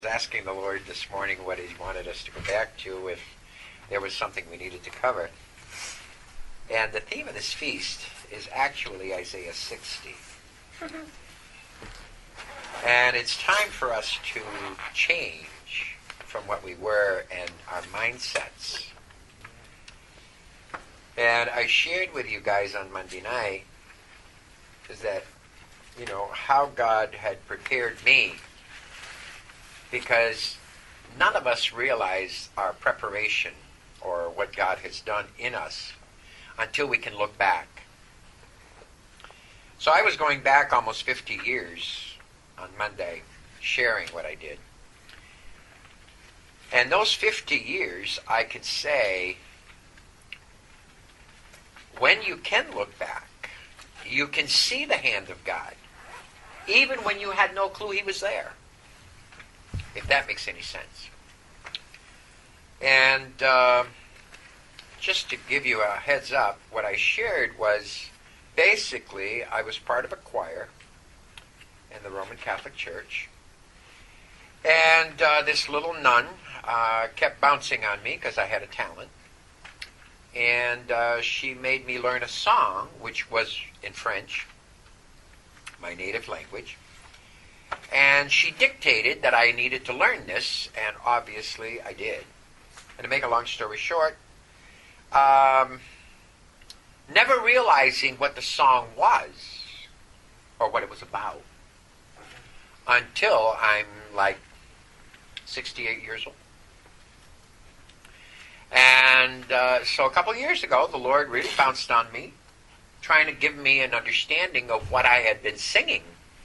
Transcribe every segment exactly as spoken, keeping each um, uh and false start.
Asking the Lord this morning what He wanted us to go back to, if there was something we needed to cover. And the theme of this feast is actually Isaiah sixty. Mm-hmm. And it's time for us to change from what we were and our mindsets. And I shared with you guys on Monday night is that, you know, how God had prepared me, because none of us realize our preparation or what God has done in us until we can look back. So I was going back almost fifty years on Monday, sharing what I did. And those fifty years, I could say, when you can look back, you can see the hand of God, even when you had no clue He was there. If that makes any sense. And uh, just to give you a heads up, what I shared was basically I was part of a choir in the Roman Catholic Church. And uh, this little nun uh, kept bouncing on me because I had a talent. And uh, she made me learn a song, which was in French, my native language. And she dictated that I needed to learn this, and obviously I did. And to make a long story short, um, never realizing what the song was or what it was about until I'm like sixty-eight years old. And uh, so a couple of years ago, the Lord really bounced on me, trying to give me an understanding of what I had been singing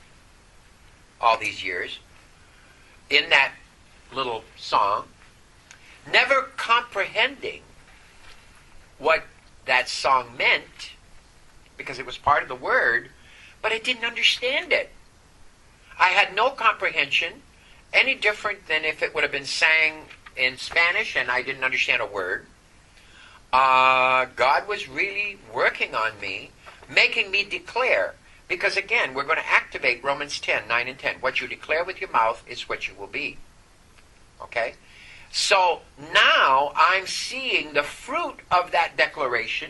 all these years in that little song, never comprehending what that song meant because it was part of the word, but I didn't understand it. I had no comprehension, any different than if it would have been sang in Spanish and I didn't understand a word. Uh, God was really working on me, making me declare. Because again, we're going to activate Romans ten, nine and ten. What you declare with your mouth is what you will be. Okay? So now I'm seeing the fruit of that declaration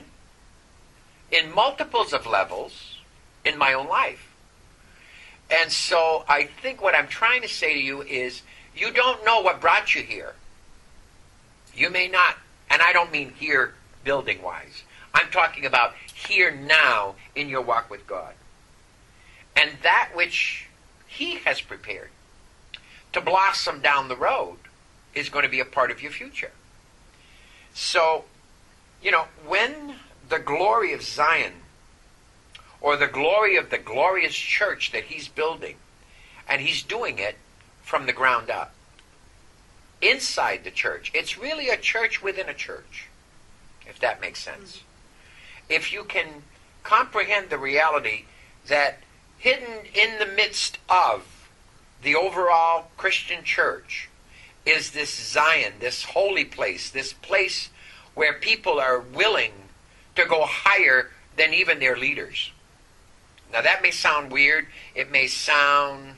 in multiples of levels in my own life. And so I think what I'm trying to say to you is, you don't know what brought you here. You may not, and I don't mean here building-wise. I'm talking about here now in your walk with God. And that which He has prepared to blossom down the road is going to be a part of your future. So, you know, when the glory of Zion, or the glory of the glorious church that He's building, and He's doing it from the ground up, inside the church, it's really a church within a church, if that makes sense. Mm-hmm. If you can comprehend the reality that hidden in the midst of the overall Christian church is this Zion, this holy place, this place where people are willing to go higher than even their leaders. Now that may sound weird, it may sound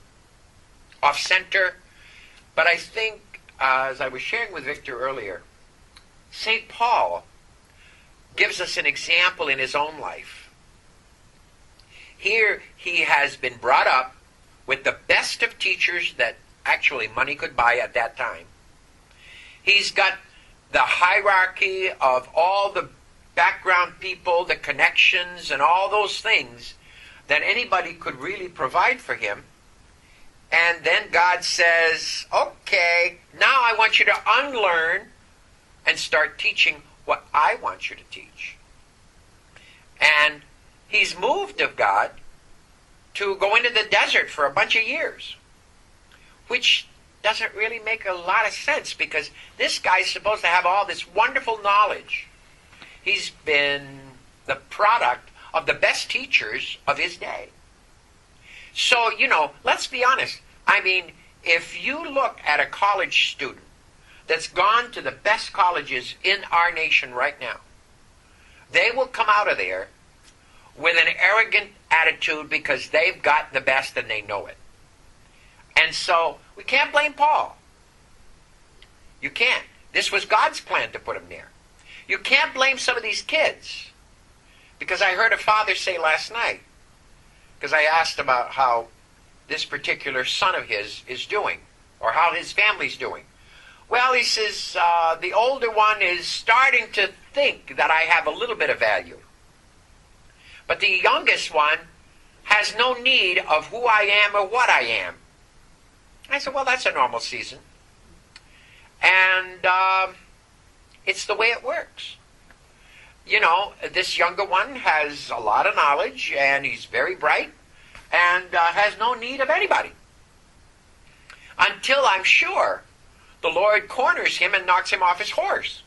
off-center, but I think, uh, as I was sharing with Victor earlier, Saint Paul gives us an example in his own life. Here he has been brought up with the best of teachers that actually money could buy at that time. He's got the hierarchy of all the background people, the connections, and all those things that anybody could really provide for him. And then God says, okay, now I want you to unlearn and start teaching what I want you to teach. And he's moved of God to go into the desert for a bunch of years, which doesn't really make a lot of sense because this guy's supposed to have all this wonderful knowledge. He's been the product of the best teachers of his day. So, you know, let's be honest. I mean, if you look at a college student that's gone to the best colleges in our nation right now, they will come out of there with an arrogant attitude because they've got the best and they know it. And so We can't blame Paul. You can't. This was God's plan to put him there. You can't blame some of these kids. Because I heard a father say last night, because I asked about how this particular son of his is doing, or how his family's doing. Well, he says, uh, the older one is starting to think that I have a little bit of value. But the youngest one has no need of who I am or what I am. I said, well, that's a normal season. And um, it's the way it works. You know, this younger one has a lot of knowledge, and he's very bright, and uh, has no need of anybody. Until, I'm sure, the Lord corners him and knocks him off his horse.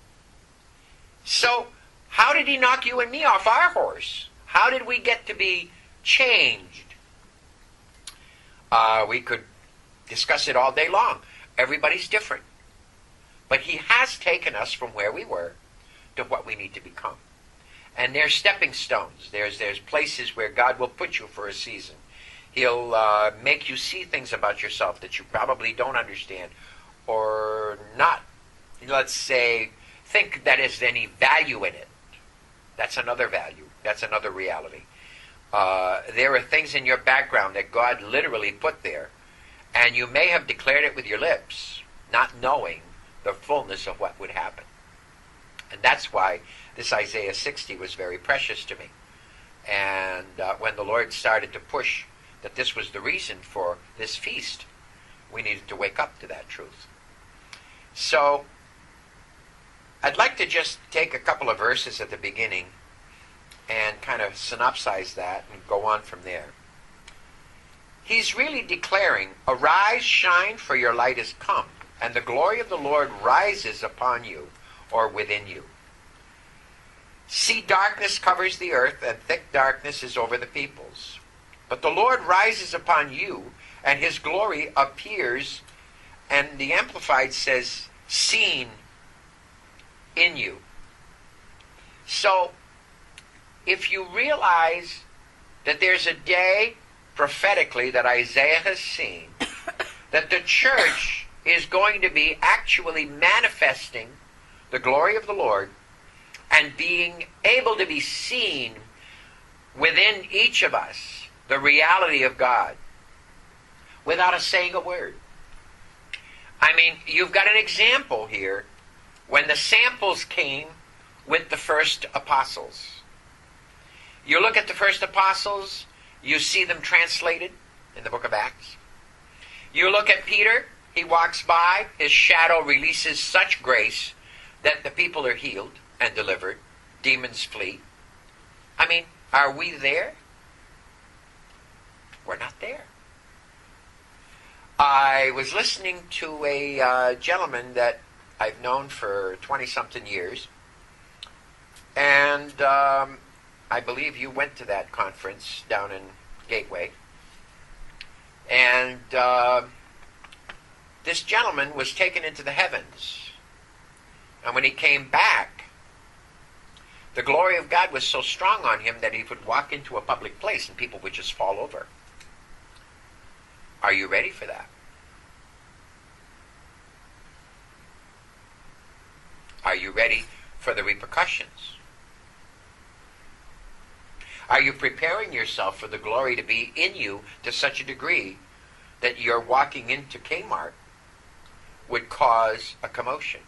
So, how did he knock you and me off our horse? How did we get to be changed? Uh, we could discuss it all day long. Everybody's different. But he has taken us from where we were to what we need to become. And there's stepping stones. There's there's places where God will put you for a season. He'll uh, make you see things about yourself that you probably don't understand, or not, let's say, think that there's any value in it. That's another value. That's another reality. Uh, there are things in your background that God literally put there, and you may have declared it with your lips, not knowing the fullness of what would happen. And that's why this Isaiah sixty was very precious to me. And uh, when the Lord started to push that this was the reason for this feast, we needed to wake up to that truth. So, I'd like to just take a couple of verses at the beginning and kind of synopsize that and go on from there. He's really declaring, arise, shine, for your light is come, and the glory of the Lord rises upon you, or within you. See, darkness covers the earth, and thick darkness is over the peoples. But the Lord rises upon you, and his glory appears, and the Amplified says, seen in you. So, if you realize that there's a day prophetically that Isaiah has seen, that the church is going to be actually manifesting the glory of the Lord and being able to be seen within each of us, the reality of God, without us saying a word. I mean, you've got an example here when the samples came with the first apostles. You look at the first apostles, you see them translated in the book of Acts. You look at Peter, he walks by, his shadow releases such grace that the people are healed and delivered, demons flee. I mean, are we there? We're not there. I was listening to a uh, gentleman that I've known for twenty-something years, and um, I believe you went to that conference down in Gateway, and uh, this gentleman was taken into the heavens, and when he came back, the glory of God was so strong on him that he would walk into a public place and people would just fall over. Are you ready for that? Are you ready for the repercussions? Are you preparing yourself for the glory to be in you to such a degree that your walking into Kmart would cause a commotion?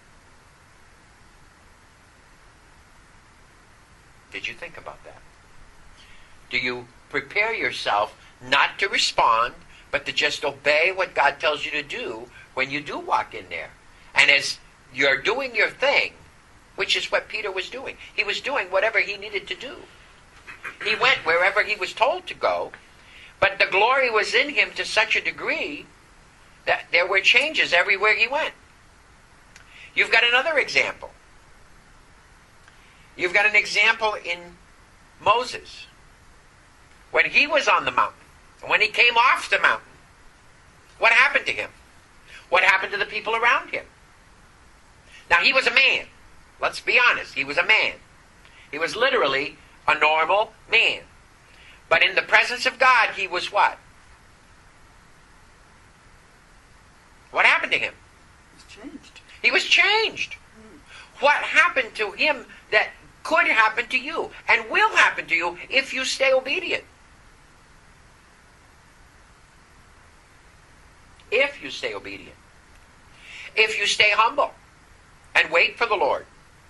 Did you think about that? Do you prepare yourself not to respond, but to just obey what God tells you to do when you do walk in there? And as you're doing your thing, which is what Peter was doing, he was doing whatever he needed to do. He went wherever he was told to go, but the glory was in him to such a degree that there were changes everywhere he went. You've got another example. You've got an example in Moses. When he was on the mountain, when he came off the mountain, what happened to him? What happened to the people around him? Now, he was a man. Let's be honest. He was a man. He was literally a normal man. But in the presence of God, he was what? What happened to him? He's changed. He was changed. What happened to him that could happen to you and will happen to you if you stay obedient? If you stay obedient. If you stay humble and wait for the Lord.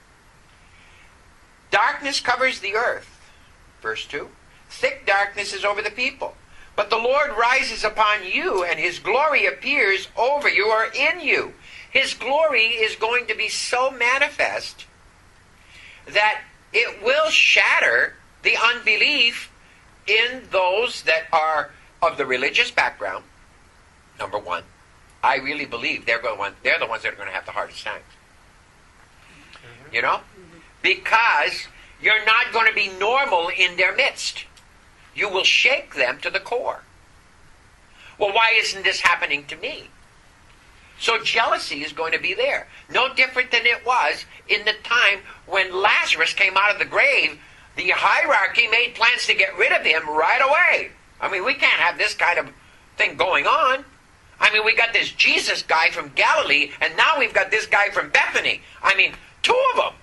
Darkness covers the earth. Verse two. Thick darkness is over the people. But the Lord rises upon you, and his glory appears over you or in you. His glory is going to be so manifest that it will shatter the unbelief in those that are of the religious background. Number one, I really believe they're going. They're the ones that are going to have the hardest times. Mm-hmm. You know, because you're not going to be normal in their midst. You will shake them to the core. Well, why isn't this happening to me? So jealousy is going to be there. No different than it was in the time when Lazarus came out of the grave. The hierarchy made plans to get rid of him right away. I mean, we can't have this kind of thing going on. I mean, we got this Jesus guy from Galilee, and now we've got this guy from Bethany. I mean, two of them.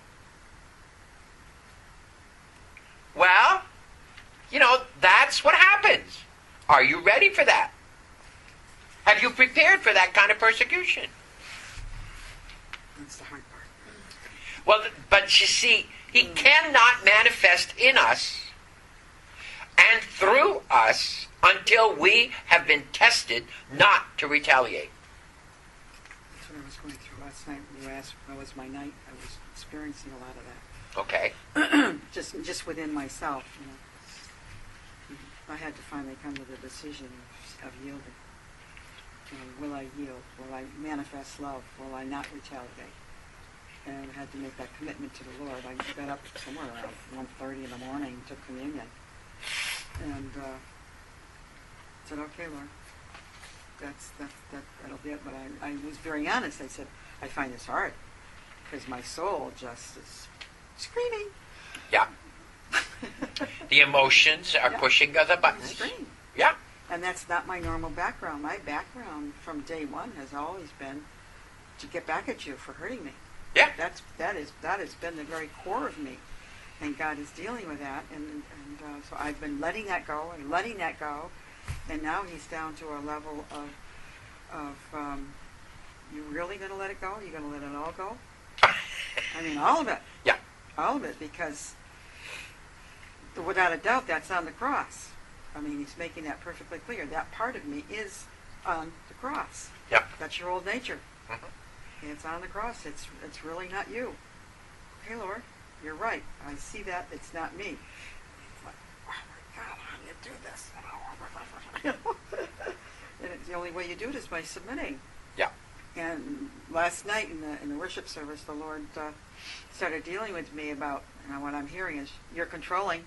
Well, you know, that's what happens. Are you ready for that? Have you prepared for that kind of persecution? That's the hard part. Well, but you see, he cannot manifest in us and through us until we have been tested not to retaliate. That's what I was going through last night. When you asked how was my night, I was experiencing a lot of that. Okay. just just within myself, you know. I had to finally come to the decision of, of yielding. You know, will I yield? Will I manifest love? Will I not retaliate? And I had to make that commitment to the Lord. I got up somewhere around one thirty in the morning, took communion, and uh, said, "Okay, Lord, that's that's that that'll be it." But I, I was very honest. I said, "I find this hard because my soul just is screaming." Yeah. The emotions are yeah. pushing the buttons. Scream. Yeah. And that's not my normal background. My background from day one has always been to get back at you for hurting me. Yeah. That's that is that has been the very core of me, and God is dealing with that, and and uh, so I've been letting that go and letting that go, and now He's down to a level of of um, you really going to let it go? You going to let it all go? I mean, all of it. Yeah. All of it, because without a doubt, that's on the cross. I mean, He's making that perfectly clear. That part of me is on the cross. Yeah. That's your old nature. Mm-hmm. And it's on the cross. It's it's really not you. Okay, Lord, you're right. I see that. It's not me. It's like, oh my God, how do you do this? And it's the only way you do it is by submitting. Yeah. And last night in the in the worship service, the Lord uh, started dealing with me about, you know, what I'm hearing is, you're controlling.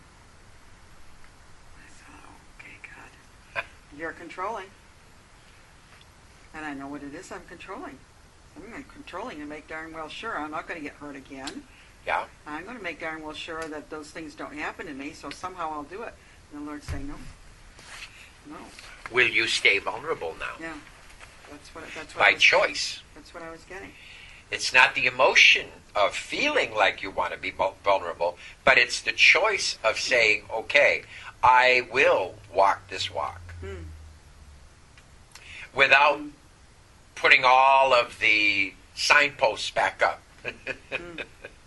I said, oh, okay, God. You're controlling. And I know what it is I'm controlling. I'm controlling and make darn well sure I'm not going to get hurt again. Yeah. I'm going to make darn well sure that those things don't happen to me, so somehow I'll do it. And the Lord's saying, no. No. Will you stay vulnerable now? Yeah. That's what, that's what By I was choice. Getting. That's what I was getting. It's not the emotion of feeling like you want to be vulnerable, but it's the choice of saying, okay, I will walk this walk. Hmm. Without Hmm. putting all of the signposts back up. Hmm.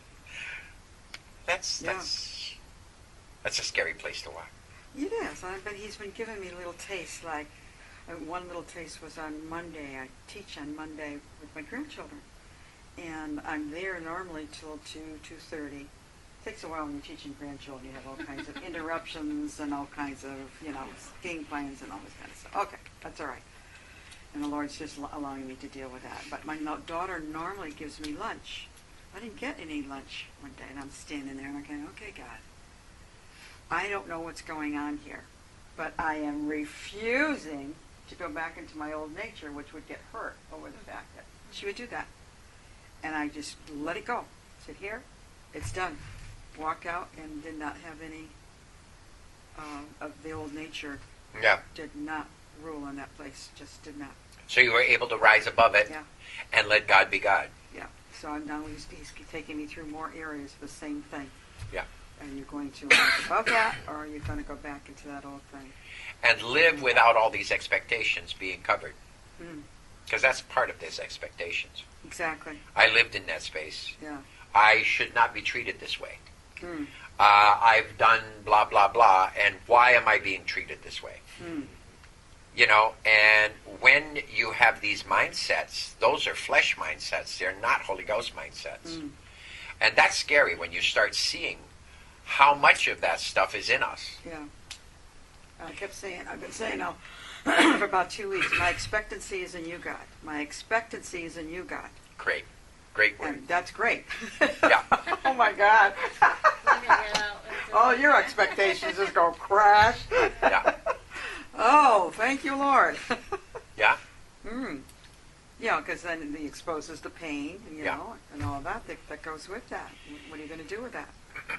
That's Yeah. that's that's a scary place to walk. It is, I- but He's been giving me little tastes. Like uh, one little taste was on Monday. I teach on Monday with my grandchildren, and I'm there normally till two two thirty. Takes a while when you're teaching grandchildren. You have all kinds of interruptions and all kinds of, you know, game plans and all this kind of stuff. Okay, that's all right. And the Lord's just allowing me to deal with that. But my no- daughter normally gives me lunch. I didn't get any lunch one day, and I'm standing there and I'm going, okay, God, I don't know what's going on here, but I am refusing to go back into my old nature, which would get hurt over the fact that she would do that. And I just let it go. Said, here, it's done. Walked out and did not have any um, of the old nature. Yeah. Did not rule in that place. Just did not. So you were able to rise above it Yeah. and let God be God. Yeah. So I'm now he's, he's taking me through more areas of the same thing. Yeah. And you're going to rise above that, or are you going to go back into that old thing? And live without all these expectations being covered. Mm. Because that's part of this, expectations. Exactly. I lived in that space. Yeah. I should not be treated this way. Mm. Uh, I've done blah, blah, blah, and why am I being treated this way? Mm. You know, and when you have these mindsets, those are flesh mindsets. They're not Holy Ghost mindsets. Mm. And that's scary when you start seeing how much of that stuff is in us. Yeah. I kept saying, I've been saying now for about two weeks, my expectancy is in you, God. My expectancy is in you, God. Great. Great word. And that's great. Yeah. Oh, my God. Oh, your expectations just go crash. Yeah. Oh, thank you, Lord. Yeah. Mm. Yeah, because then it exposes the pain, you Yeah. know, and all that, that that goes with that. What are you going to do with that?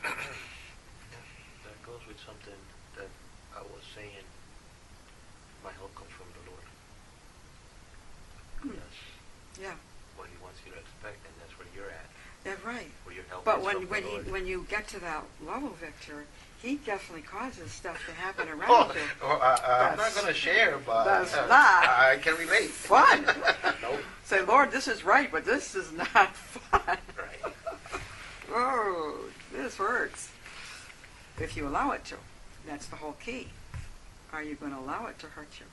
That goes with something that I was saying. My help comes from the Lord. Hmm. That's Yeah, what He wants you to expect, and that's where you're at. yeah, right. Where your help But is when from when the he Lord. when you get to that level, Victor, he definitely causes stuff to happen Oh, around you. oh, I, I'm not That's- going to share, but that's uh, not I can relate. fun. Nope. Say, Lord, this is right, but this is not fun. Right. Oh, this hurts. If you allow it to, that's the whole key. Are you going to allow it to hurt you?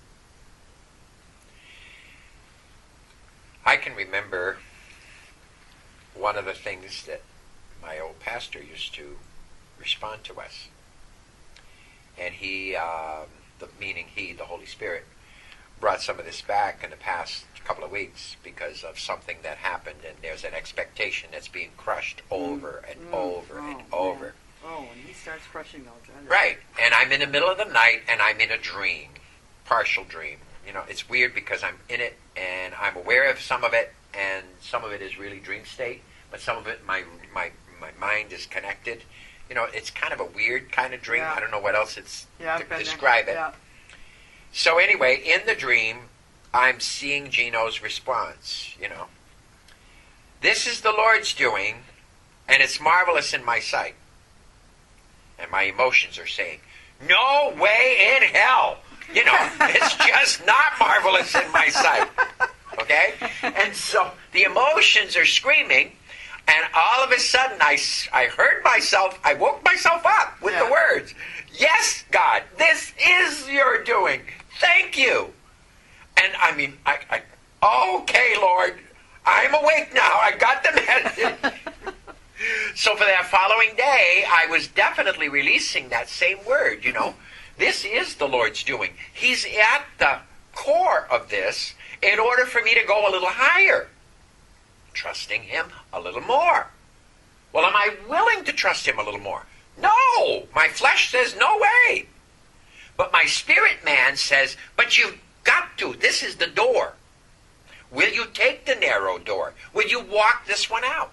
I can remember one of the things that my old pastor used to respond to us. And he, um, the, meaning he, the Holy Spirit, brought some of this back in the past couple of weeks because of something that happened, and there's an expectation that's being crushed over and Mm. over Oh, and man. over. Oh, and he starts crushing those. that is- Right. And I'm in the middle of the night, and I'm in a dream, partial dream. You know, it's weird because I'm in it, and I'm aware of some of it, and some of it is really dream state, but some of it, my my my mind is connected. You know, it's kind of a weird kind of dream. Yeah. I don't know what else it's Yeah, to I've been there. describe it. Yeah. So anyway, in the dream, I'm seeing Gino's response, you know. This is the Lord's doing, and it's marvelous in my sight. And my emotions are saying, no way in hell. You know, it's just not marvelous in my sight. Okay? And so the emotions are screaming, and all of a sudden I, s- I heard myself, I woke myself up with Yeah. the words, yes, God, this is your doing. Thank you. And I mean, I, I okay, Lord, I'm awake now. I got the message. So for that following day, I was definitely releasing that same word, you know. This is the Lord's doing. He's at the core of this in order for me to go a little higher. Trusting Him a little more. Well, am I willing to trust Him a little more? No! My flesh says no way. But my spirit man says, but you've got to. This is the door. Will you take the narrow door? Will you walk this one out?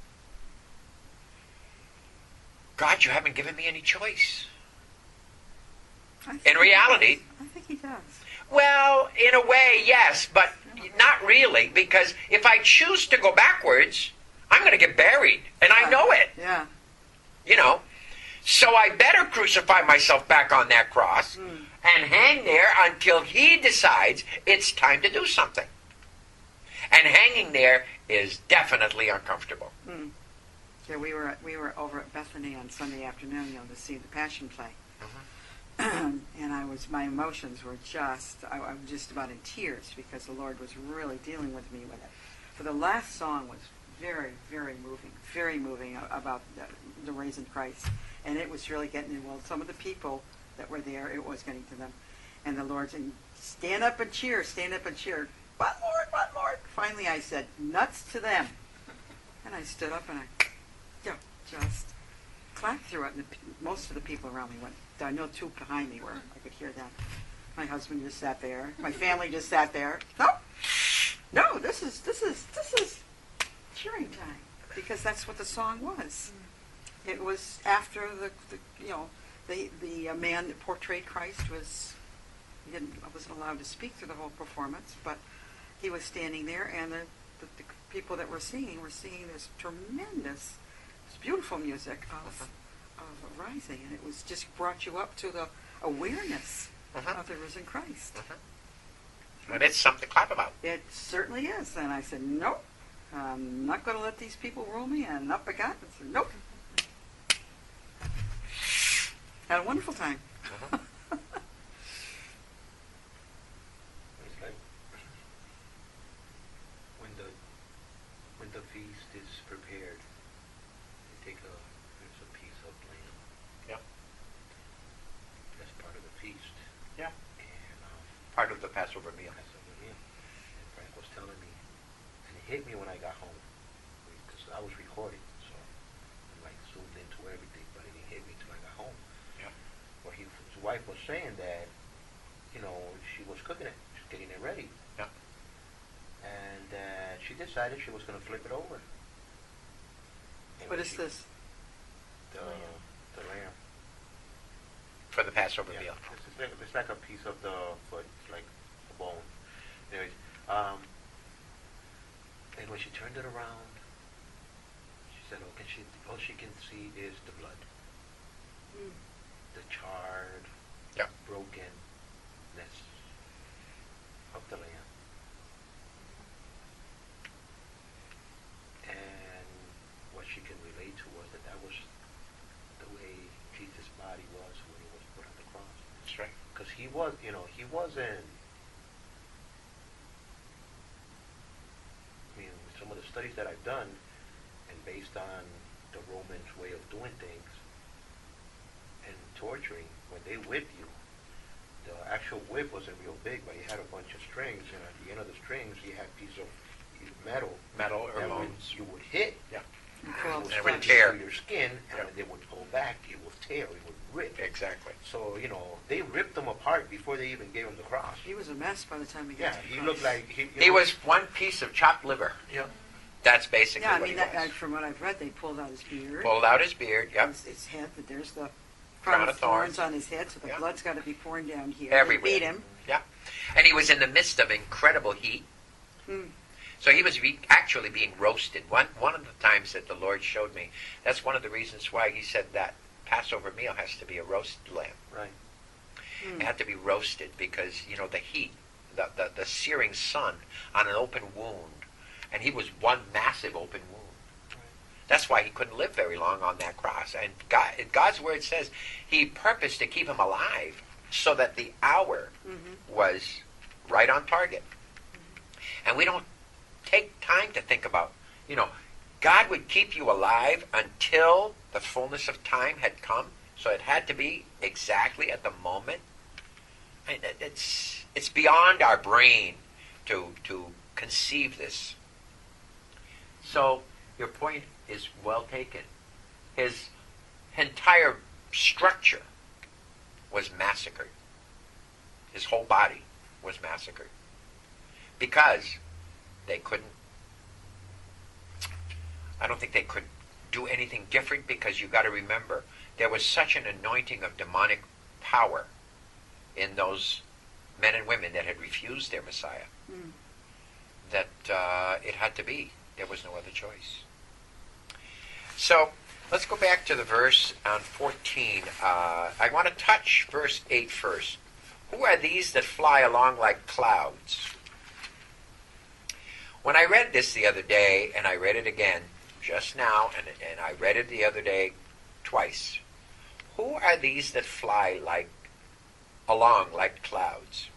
God, you haven't given me any choice. I think In he reality- does. I think he does. Well, in a way, yes, but not really, because if I choose to go backwards, I'm going to get buried, and I know it, Yeah. you know. So I better crucify myself back on that cross Mm. and hang there until He decides it's time to do something. And hanging there is definitely uncomfortable. Mm. Yeah, we were we were over at Bethany on Sunday afternoon, you know, to see the Passion play. And I was, my emotions were just, I, I was just about in tears because the Lord was really dealing with me with it. For the last song was very, very moving, very moving a- about the, the risen Christ. And it was really getting in, well, some of the people that were there, it was getting to them. And the Lord said, stand up and cheer, stand up and cheer. What, Lord, what, Lord? Finally I said, nuts to them. And I stood up and I, yeah, just clapped through it. And the, pe- most of the people around me went, I know two behind me where I could hear that. My husband just sat there. My family just sat there. No, no, this is, this is, this is cheering time. Because that's what the song was. It was after the, the you know, the, the uh, man that portrayed Christ was, he didn't, wasn't allowed to speak through the whole performance, but he was standing there, and the, the, the people that were singing were singing this tremendous, this beautiful music of, of rising, and it was just brought you up to the awareness Uh-huh. of the risen Christ. Uh-huh. And it's something to clap about. It certainly is. And I said, nope, I'm not going to let these people rule me. And up I got and said, nope. Had a wonderful time. Uh-huh. It's like when the when the feast is prepared, they take a there's a piece of lamb. Yeah. That's part of the feast. Yeah. And um, Part of the Passover meal. that's over here. And Frank was telling me, and it hit me when I got home because I was recording, so I'm like zoomed into everything, but it didn't hit me till I got home. Yeah. Where he, his wife was saying that, you know, she was cooking it, she's getting it ready. Yeah. And uh, she decided she was going to flip it over. And What when is she- this? The, the lamb. For the Passover Yeah. meal. It's, it's, like, it's like a piece of the foot. It's like a bone. Anyways, um, and when she turned it around, she said, "Oh, can she? All she can see is the blood, Mm. the charred, Yeah. brokenness of the lamb." And what she can relate to was that that was the way Jesus' body was when he was put on the cross. That's right. Because he was, you know, he wasn't. I mean, some of the studies that I've done, and based on the Romans' way of doing things and torturing, when they whipped you, the actual whip wasn't real big, but you had a bunch of strings, and at the end of the strings, you had piece of metal Metal or that when bones. you would hit, Yeah. You it pull out would the it would flesh. tear. through your skin, and Yeah. when they would pull back, it would tear, it would rip. Exactly. So, you know, they ripped him apart before they even gave him the cross. He was a mess by the time he got Yeah, to the he cross. looked like... He, you He know, was one piece of chopped liver. Yeah. That's basically Yeah, I what mean, he that, was. I, from what I've read, they pulled out his beard. Pulled out his beard. Yep. His, his head, that there's the Crown crown of of thorns thorns. on his head, so the Yeah. blood's got to be pouring down here. Everywhere. They beat him. Yeah. And he was in the midst of incredible heat. Hmm. So he was re- actually being roasted. One one of the times that the Lord showed me, that's one of the reasons why he said that Passover meal has to be a roasted lamb. Right. Hmm. It had to be roasted because, you know, the heat, the, the, the searing sun on an open wound. And he was one massive open wound. That's why he couldn't live very long on that cross. And God, God's word says he purposed to keep him alive so that the hour Mm-hmm. was right on target. And we don't take time to think about, you know, God would keep you alive until the fullness of time had come. So it had to be exactly at the moment. And it- it's it's beyond our brain to to conceive this. So your point is well taken. His entire structure was massacred. His whole body was massacred because they couldn't. I don't think they could do anything different because you got to remember there was such an anointing of demonic power in those men and women that had refused their Messiah Mm. that uh, it had to be. There was no other choice. So let's go back to the verse on fourteen. Uh, I want to touch verse eight first. Who are these that fly along like clouds? When I read this the other day, and I read it again just now, and, and I read it the other day twice. Who are these that fly like along like clouds?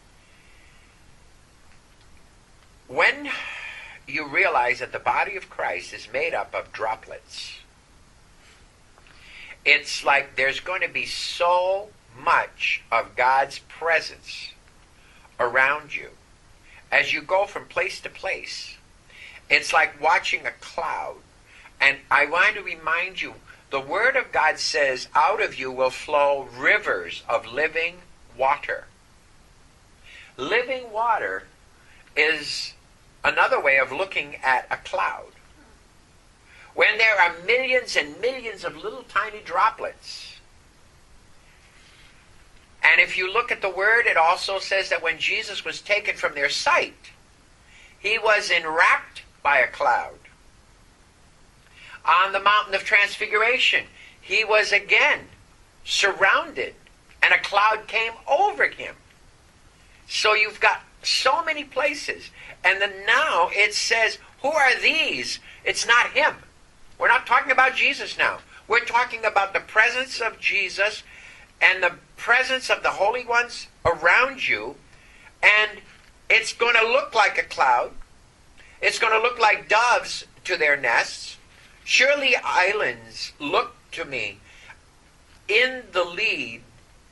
When you realize that the body of Christ is made up of droplets, it's like there's going to be so much of God's presence around you as you go from place to place. It's like watching a cloud. And I want to remind you, the Word of God says, out of you will flow rivers of living water. Living water is another way of looking at a cloud. When there are millions and millions of little tiny droplets. And if you look at the Word, it also says that when Jesus was taken from their sight, he was enwrapped by a cloud. On the mountain of transfiguration, he was again surrounded, and a cloud came over him. So you've got so many places. And then now it says, who are these? It's not him. We're not talking about Jesus now. We're talking about the presence of Jesus and the presence of the holy ones around you. And it's going to look like a cloud. It's going to look like doves to their nests. Surely islands look to me. In the lead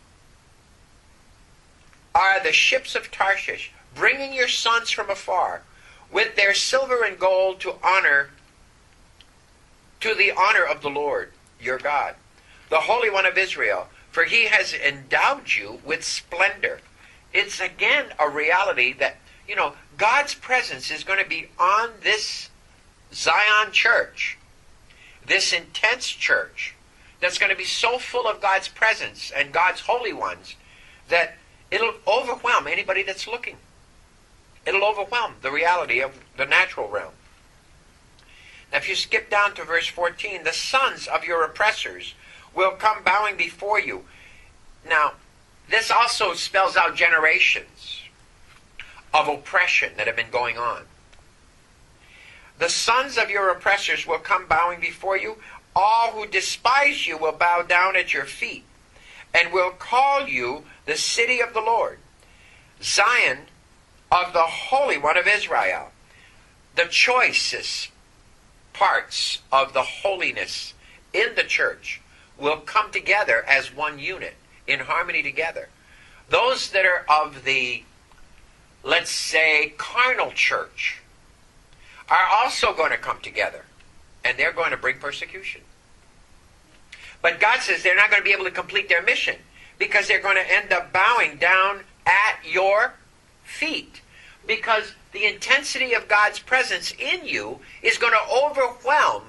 are the ships of Tarshish, bringing your sons from afar, with their silver and gold to honor, to the honor of the Lord, your God, the Holy One of Israel, for he has endowed you with splendor. It's again a reality that, you know, God's presence is going to be on this Zion church, this intense church, that's going to be so full of God's presence and God's holy ones that it'll overwhelm anybody that's looking. It'll overwhelm the reality of the natural realm. Now, if you skip down to verse fourteen, the sons of your oppressors will come bowing before you. Now, this also spells out generations of oppression that have been going on. The sons of your oppressors will come bowing before you. All who despise you will bow down at your feet, and will call you the city of the Lord, Zion of the Holy One of Israel. The choicest parts of the holiness in the church will come together as one unit, in harmony together. Those that are of the, let's say, carnal church are also going to come together, and they're going to bring persecution. But God says they're not going to be able to complete their mission because they're going to end up bowing down at your feet, because the intensity of God's presence in you is going to overwhelm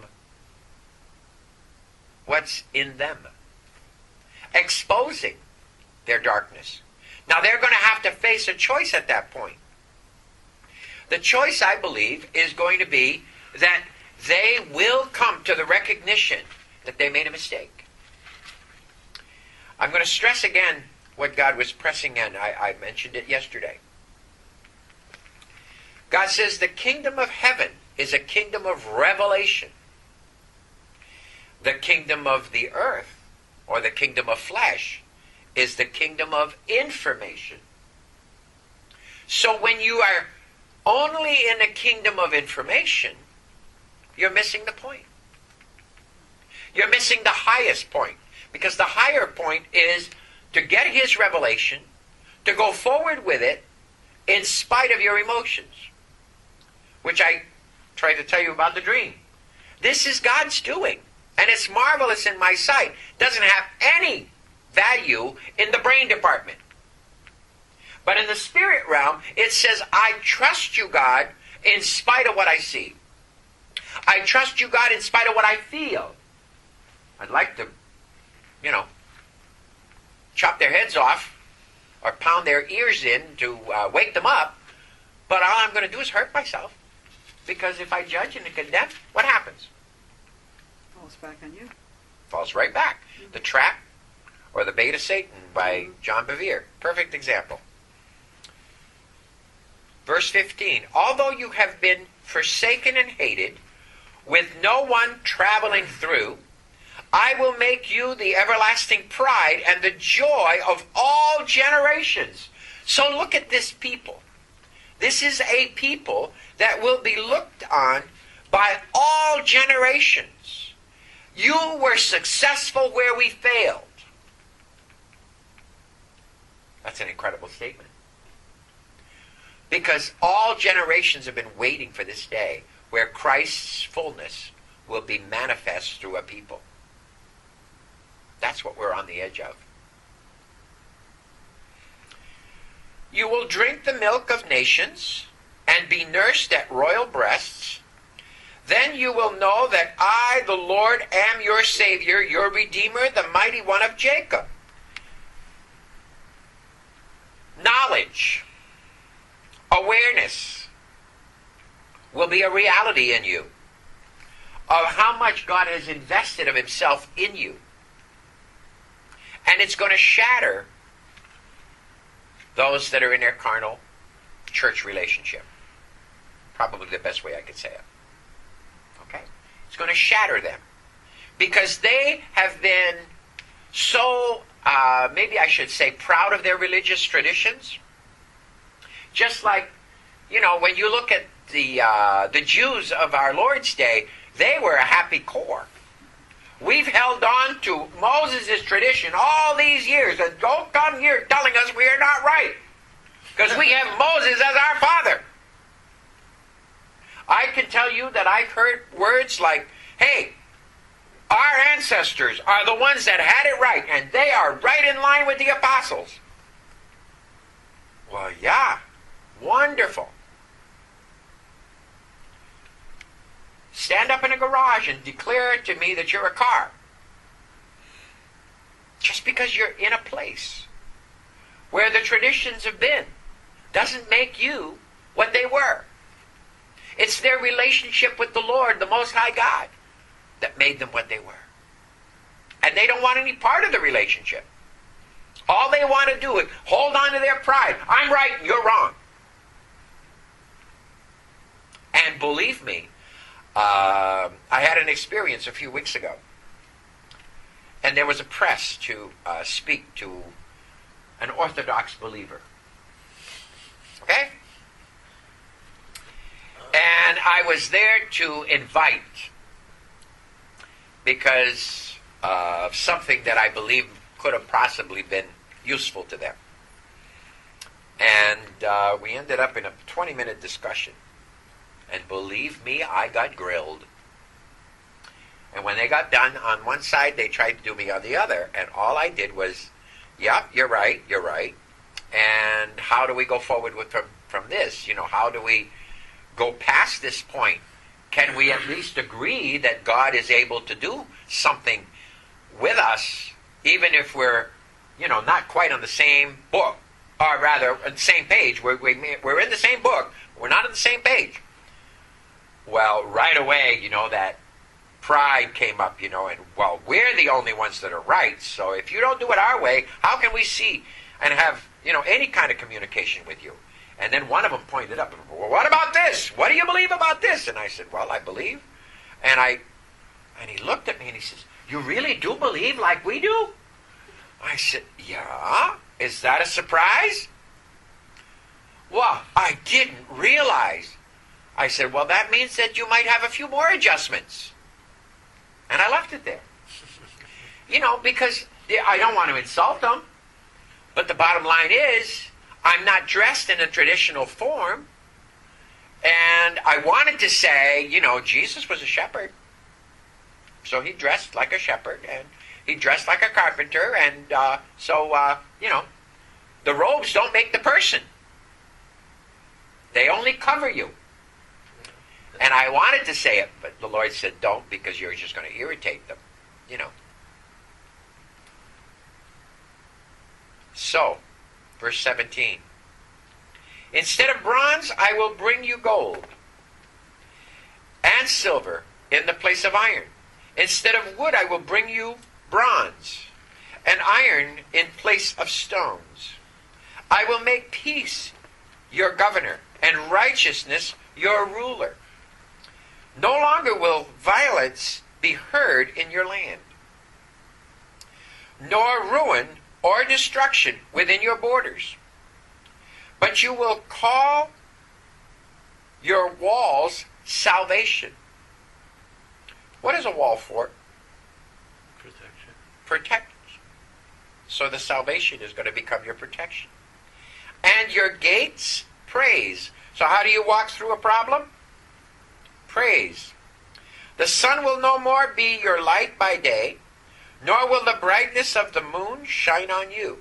what's in them, exposing their darkness. Now they're going to have to face a choice at that point. The choice, I believe, is going to be that they will come to the recognition that they made a mistake. I'm going to stress again what God was pressing in. I, I mentioned it yesterday. God says the kingdom of heaven is a kingdom of revelation. The kingdom of the earth, or the kingdom of flesh, is the kingdom of information. So when you are only in a kingdom of information, you're missing the point. You're missing the highest point. Because the higher point is to get his revelation, to go forward with it in spite of your emotions, which I tried to tell you about the dream. This is God's doing, and it's marvelous in my sight. Doesn't have any value in the brain department. But in the spirit realm, it says, I trust you, God, in spite of what I see. I trust you, God, in spite of what I feel. I'd like to, you know, chop their heads off or pound their ears in to uh, wake them up. But all I'm going to do is hurt myself. Because if I judge and condemn, what happens? Falls back on you. Falls right back. Mm-hmm. The Trap or The Bait of Satan by mm-hmm. John Bevere. Perfect example. Verse fifteen. Although you have been forsaken and hated, with no one traveling through, I will make you the everlasting pride and the joy of all generations. So look at this people. This is a people that will be looked on by all generations. You were successful where we failed. That's an incredible statement. Because all generations have been waiting for this day where Christ's fullness will be manifest through a people. That's what we're on the edge of. You will drink the milk of nations and be nursed at royal breasts. Then you will know that I, the Lord, am your Savior, your Redeemer, the mighty one of Jacob. Knowledge, awareness, will be a reality in you of how much God has invested of himself in you. And it's going to shatter those that are in their carnal church relationship. Probably the best way I could say it. Okay? It's going to shatter them. Because they have been so, uh, maybe I should say, proud of their religious traditions. Just like, you know, when you look at the uh, the Jews of our Lord's day, they were a happy core. We've held on to Moses' tradition all these years, and don't come here telling us we are not right, because we have Moses as our father. I can tell you that I've heard words like, hey, our ancestors are the ones that had it right, and they are right in line with the apostles. Well, yeah, wonderful. Stand up in a garage and declare to me that you're a car. Just because you're in a place where the traditions have been doesn't make you what they were. It's their relationship with the Lord, the Most High God, that made them what they were. And they don't want any part of the relationship. All they want to do is hold on to their pride. I'm right, you're wrong. And believe me, uh, I had an experience a few weeks ago. And there was a press to uh, speak to an Orthodox believer. Okay? And I was there to invite, because of something that I believe could have possibly been useful to them. And uh, we ended up in a twenty-minute discussion. And believe me, I got grilled. And when they got done on one side, they tried to do me on the other. And all I did was, yeah, you're right, you're right. And how do we go forward with from, from this? You know, how do we go past this point? Can we at least agree that God is able to do something with us, even if we're, you know, not quite on the same book, or rather, on the same page? We're, we're in the same book, we're not on the same page. Well, right away, you know, that pride came up, you know, and, well, we're the only ones that are right, so if you don't do it our way, how can we see and have, you know, any kind of communication with you? And then one of them pointed up, well, what about this? What do you believe about this? And I said, well, I believe. And I, and he looked at me and he says, you really do believe like we do? I said, yeah. Is that a surprise? Well, I didn't realize. I said, well, that means that you might have a few more adjustments. And I left it there. You know, because I don't want to insult them. But the bottom line is, I'm not dressed in a traditional form. And I wanted to say, you know, Jesus was a shepherd. So he dressed like a shepherd, and he dressed like a carpenter. And uh, so, uh, you know, the robes don't make the person. They only cover you. And I wanted to say it, but the Lord said, don't, because you're just going to irritate them, you know. So, verse seventeen. Instead of bronze, I will bring you gold, and silver in the place of iron. Instead of wood, I will bring you bronze, and iron in place of stones. I will make peace your governor, and righteousness your ruler. No longer will violence be heard in your land, nor ruin or destruction within your borders. But you will call your walls salvation. What is a wall for? Protection. Protect. So the salvation is going to become your protection. And your gates, praise. So how do you walk through a problem? Praise. The sun will no more be your light by day, nor will the brightness of the moon shine on you.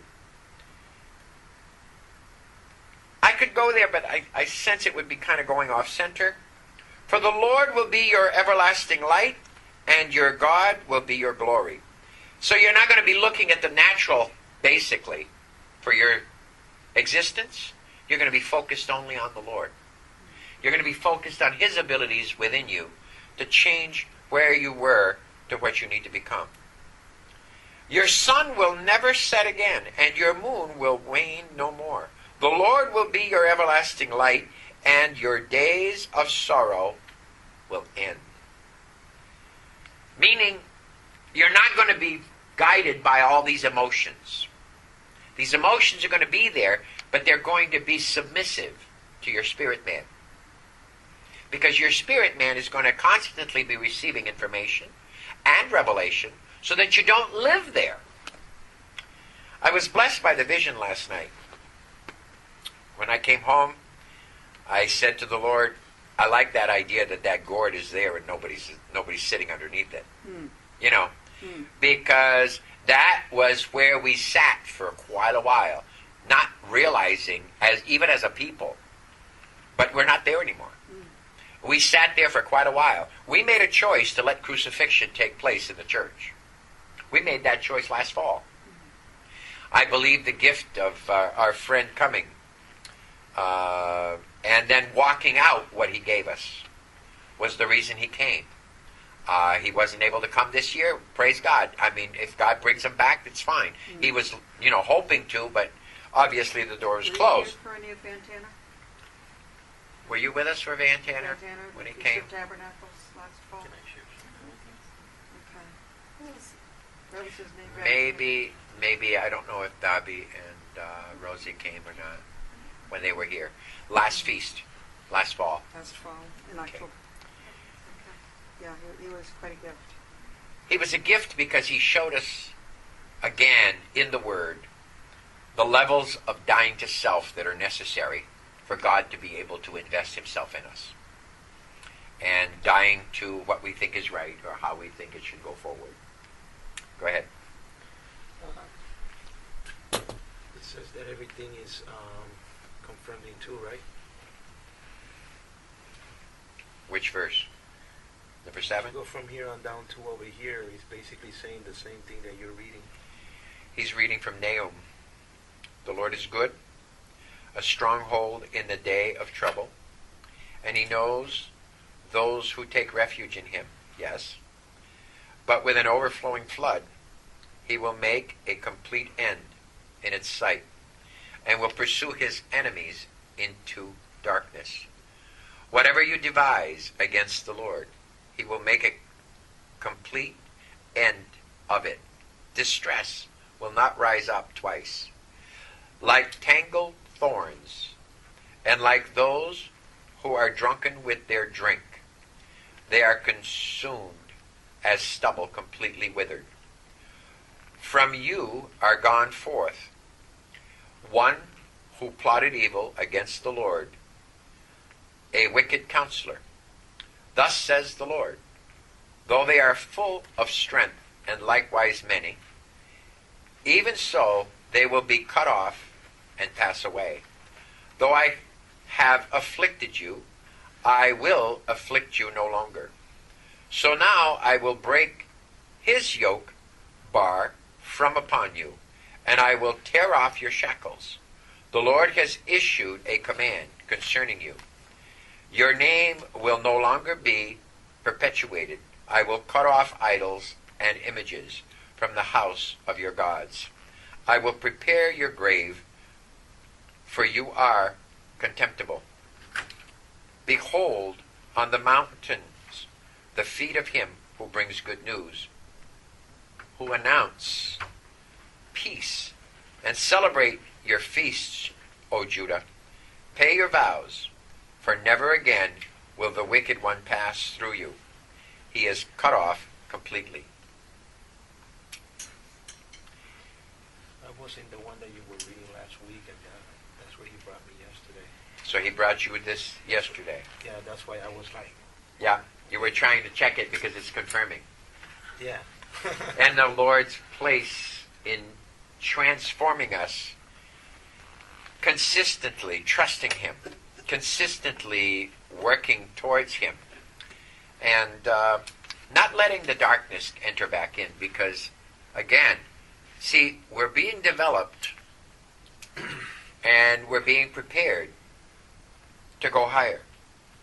I could go there, but I, I sense it would be kind of going off center. For the Lord will be your everlasting light, and your God will be your glory. So you're not going to be looking at the natural, basically, for your existence. You're going to be focused only on the Lord. You're going to be focused on His abilities within you to change where you were to what you need to become. Your sun will never set again, and your moon will wane no more. The Lord will be your everlasting light, and your days of sorrow will end. Meaning, you're not going to be guided by all these emotions. These emotions are going to be there, but they're going to be submissive to your spirit man. Because your spirit man is going to constantly be receiving information and revelation so that you don't live there. I was blessed by the vision last night. When I came home, I said to the Lord, I like that idea that that gourd is there and nobody's nobody's sitting underneath it. Hmm. You know, Hmm. because that was where we sat for quite a while, not realizing, as even as a people, but we're not there anymore. Hmm. We sat there for quite a while. We made a choice to let crucifixion take place in the church. We made that choice last fall. Hmm. I believe the gift of uh, our friend coming uh, and then walking out what he gave us was the reason he came. Uh, he wasn't able to come this year. Praise God. I mean, if God brings him back, it's fine. Mm-hmm. He was, you know, hoping to, but obviously the door was Were closed. You here for any of Van Tanner? Were you with us for Van Tanner, Van Tanner when he Feast came? of Tabernacles last fall. Okay. What was, what was his name? Van Maybe, maybe, I don't know if Dobby and uh, Rosie came or not when they were here. Last feast, last fall. Last fall, in Okay. October. Yeah, he, he was quite a gift. He was a gift because he showed us, again, in the Word, the levels of dying to self that are necessary for God to be able to invest Himself in us. And dying to what we think is right or how we think it should go forward. Go ahead. Uh, it says that everything is um, confirming too, right? Which verse? Number seven? Go from here on down to over here. He's basically saying the same thing that you're reading. He's reading from Nahum. The Lord is good, a stronghold in the day of trouble, and He knows those who take refuge in Him, yes. But with an overflowing flood, He will make a complete end in its sight, and will pursue His enemies into darkness. Whatever you devise against the Lord, He will make a complete end of it. Distress will not rise up twice. Like tangled thorns, and like those who are drunken with their drink, they are consumed as stubble completely withered. From you are gone forth one who plotted evil against the Lord, a wicked counselor. Thus says the Lord, though they are full of strength and likewise many, even so they will be cut off and pass away. Though I have afflicted you, I will afflict you no longer. So now I will break his yoke bar from upon you, and I will tear off your shackles. The Lord has issued a command concerning you. Your name will no longer be perpetuated. I will cut off idols and images from the house of your gods. I will prepare your grave, for you are contemptible. Behold, on the mountains, the feet of him who brings good news, who announce peace, and celebrate your feasts, O Judah. Pay your vows, for never again will the wicked one pass through you. He is cut off completely. That wasn't the one that you were reading last week, and uh, that's where he brought me yesterday. So he brought you this yesterday. Yeah, that's why I was like, Yeah, you were trying to check it because it's confirming. yeah. And the Lord's place in transforming us, consistently trusting Him, consistently working towards Him, and uh, not letting the darkness enter back in, because, again, see, we're being developed and we're being prepared to go higher.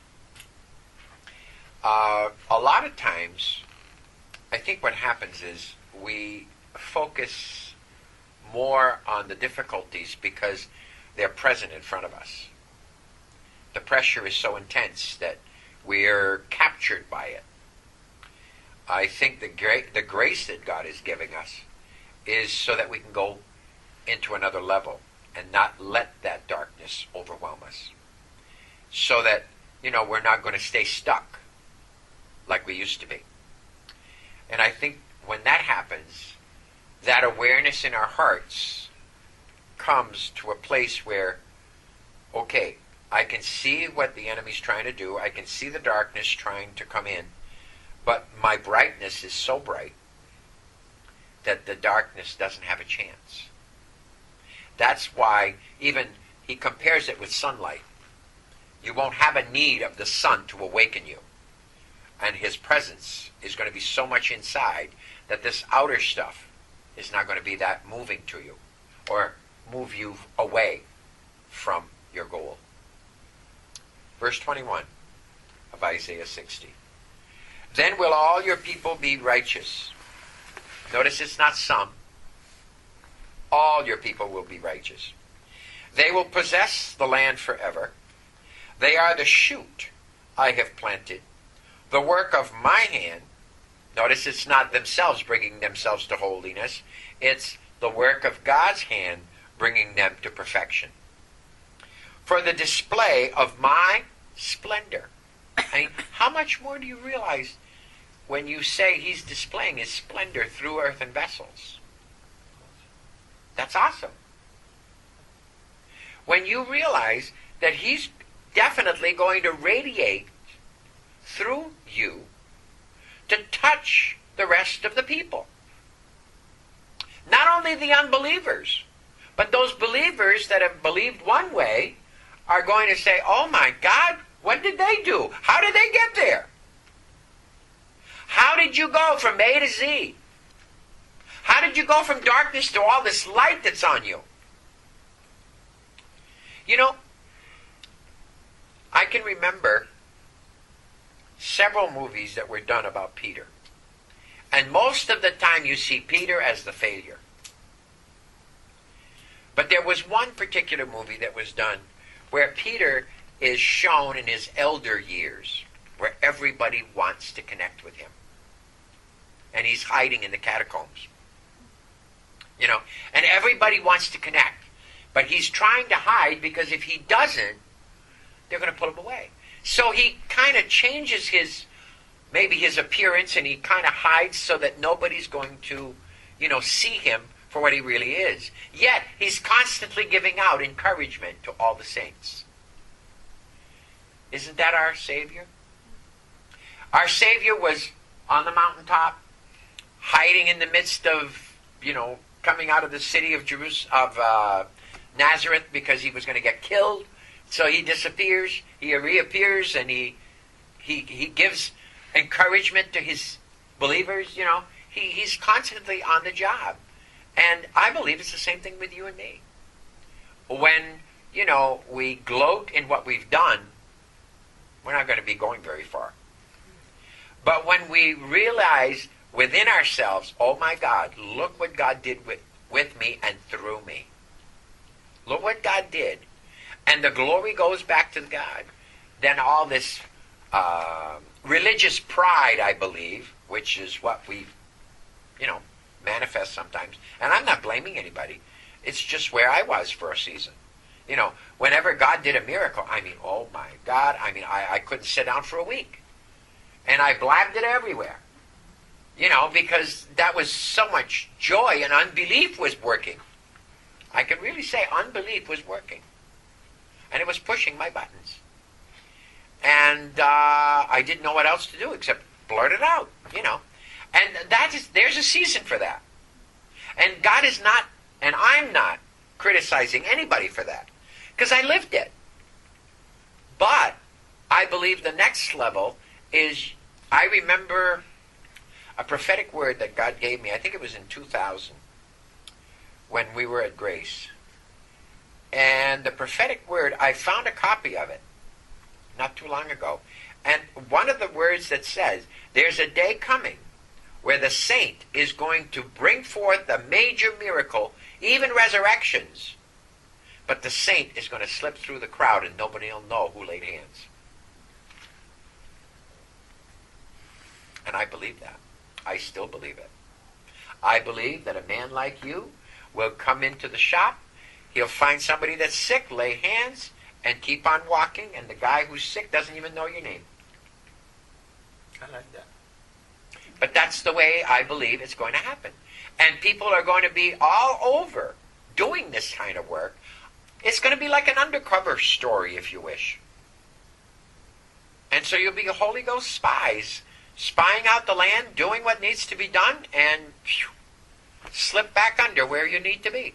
uh, a lot of times, I think what happens is we focus more on the difficulties because they're present in front of us. The pressure is so intense that we're captured by it. I think the, gra- the grace that God is giving us is so that we can go into another level and not let that darkness overwhelm us. So that, you know, we're not going to stay stuck like we used to be. And I think when that happens, that awareness in our hearts comes to a place where, okay, I can see what the enemy's trying to do. I can see the darkness trying to come in. But my brightness is so bright that the darkness doesn't have a chance. That's why even he compares it with sunlight. You won't have a need of the sun to awaken you. And his presence is going to be so much inside that this outer stuff is not going to be that moving to you or move you away from your goal. Verse twenty-one of Isaiah sixty. Then will all your people be righteous. Notice it's not some. All your people will be righteous. They will possess the land forever. They are the shoot I have planted, the work of my hand. Notice it's not themselves bringing themselves to holiness. It's the work of God's hand bringing them to perfection. For the display of my splendor. I mean, how much more do you realize when you say he's displaying his splendor through earthen vessels? That's awesome. When you realize that he's definitely going to radiate through you to touch the rest of the people. Not only the unbelievers, but those believers that have believed one way are going to say, oh my God, what did they do? How did they get there? How did you go from A to Z? How did you go from darkness to all this light that's on you? You know, I can remember several movies that were done about Peter. And most of the time you see Peter as the failure. But there was one particular movie that was done where Peter is shown in his elder years, where everybody wants to connect with him. And he's hiding in the catacombs. You know, and everybody wants to connect. But he's trying to hide because if he doesn't, they're going to pull him away. So he kind of changes his, maybe his appearance, and he kind of hides so that nobody's going to, you know, see him for what he really is. Yet, he's constantly giving out encouragement to all the saints. Isn't that our Savior? Our Savior was on the mountaintop, hiding in the midst of, you know, coming out of the city of Jerusalem, of uh, Nazareth, because he was going to get killed. So he disappears, he reappears, and he he he gives encouragement to his believers. You know, he he's constantly on the job, and I believe it's the same thing with you and me. When you know we gloat in what we've done, we're not going to be going very far. But when we realize within ourselves, oh my God, look what God did with, with me and through me. Look what God did. And the glory goes back to God. Then all this uh, religious pride, I believe, which is what we, you know, manifest sometimes. And I'm not blaming anybody. It's just where I was for a season. You know, whenever God did a miracle, I mean, oh my God, I mean, I, I couldn't sit down for a week. And I blabbed it everywhere. You know, because that was so much joy, and unbelief was working. I could really say unbelief was working. And it was pushing my buttons. And uh, I didn't know what else to do except blurt it out, you know. And that is, there's a season for that. And God is not, and I'm not, criticizing anybody for that. Because I lived it. But I believe the next level is, I remember a prophetic word that God gave me, I think it was in two thousand, when we were at Grace. And the prophetic word, I found a copy of it not too long ago. And one of the words that says, there's a day coming where the saint is going to bring forth a major miracle, even resurrections. But the saint is going to slip through the crowd and nobody will know who laid hands. And I believe that. I still believe it. I believe that a man like you will come into the shop, he'll find somebody that's sick, lay hands, and keep on walking, and the guy who's sick doesn't even know your name. I like that. But that's the way I believe it's going to happen. And people are going to be all over doing this kind of work. It's going to be like an undercover story, if you wish. And so you'll be Holy Ghost spies, spying out the land, doing what needs to be done, and phew, slip back under where you need to be.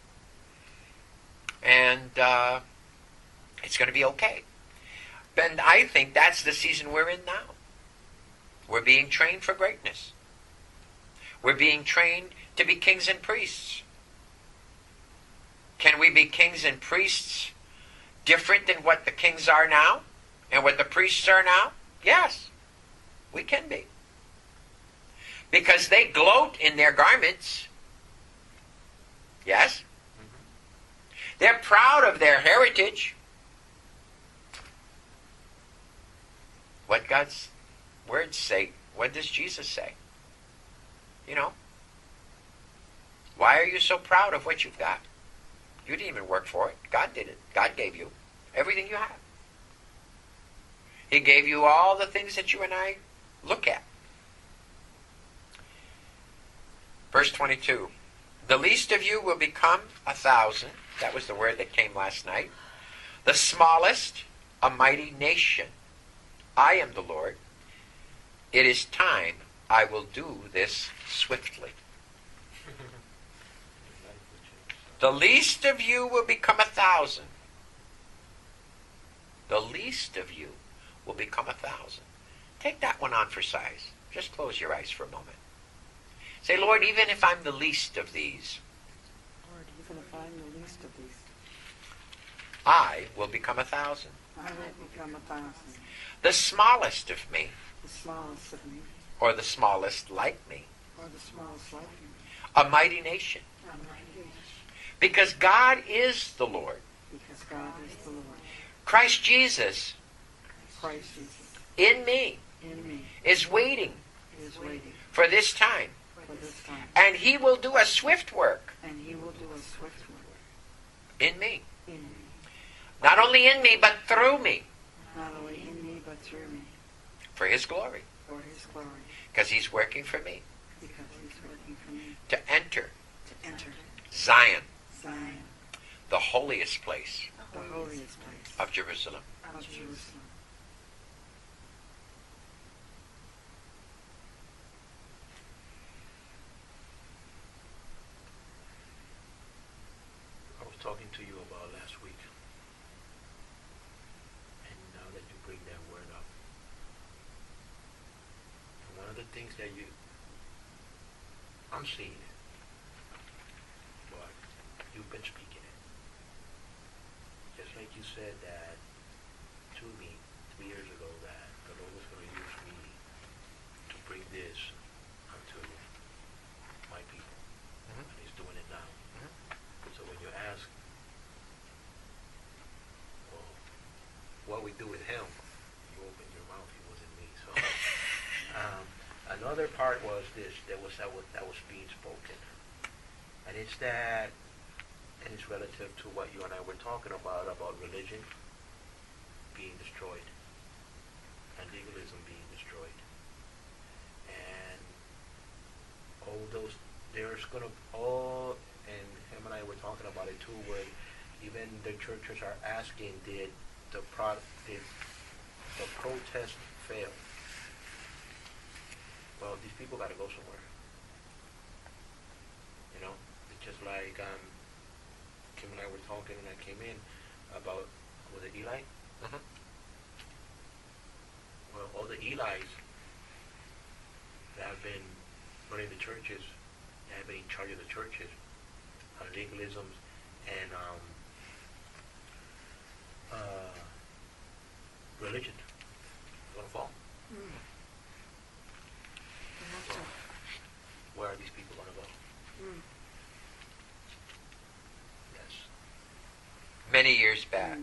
And uh, it's going to be okay. And I think that's the season we're in now. We're being trained for greatness. We're being trained to be kings and priests. Can we be kings and priests different than what the kings are now and what the priests are now? Yes, we can be. Because they gloat in their garments. Yes? Mm-hmm. They're proud of their heritage. What God's words say, what does Jesus say? You know? Why are you so proud of what you've got? You didn't even work for it. God did it. God gave you everything you have. He gave you all the things that you and I look at. Verse twenty-two. The least of you will become a thousand. That was the word that came last night. The smallest, a mighty nation. I am the Lord. It is time I will do this swiftly. The least of you will become a thousand. The least of you will become a thousand. Take that one on for size. Just close your eyes for a moment. Say, Lord, even if I'm the least of these, Lord, even if I'm the least of these, I will become a thousand. I will become a thousand. The smallest of me, The smallest of me, or the smallest like me, or the smallest like me, a mighty nation. a mighty nation. Because God is the Lord. Because God is the Lord. Christ Jesus Christ Jesus in me in me is waiting is waiting for this time. for this time. And he will do a swift work And he will do a swift work in me. in me. Not only in me, but through me. Not only in me, but through me. For his glory. For his glory. Because he's working for me. Because he's working for me. To enter To enter Zion, Zion, the holiest place the holiest place of Jerusalem. of Jerusalem. I was talking to you about last week, and now that you bring that word up, and one of the things that you, I'm seeing it, but you've been speaking it. Just like you said that to me three years ago that the Lord was going to use me to bring this unto my people, Mhm. and He's doing it now. Mhm. So when you ask, well, what we do with him, you open your mouth. It wasn't me. So um, another part was this. That was that was that was being spoken, and it's that, and it's relative to what you and I were talking about about religion being destroyed and legalism being destroyed, and all those there's gonna all. And him and I were talking about it too, where even the churches are asking, did the pro did the protest fail? Well, these people got to go somewhere. You know, it's just like um, Kim and I were talking, and I came in about was it Eli? Mhm. Well, all the Elis that have been running the churches, that have been in charge of the churches, on legalisms and um, uh, religion. going to fall. Mm. I hope So, so. where are these people going to go? Mm. Yes. Many years back,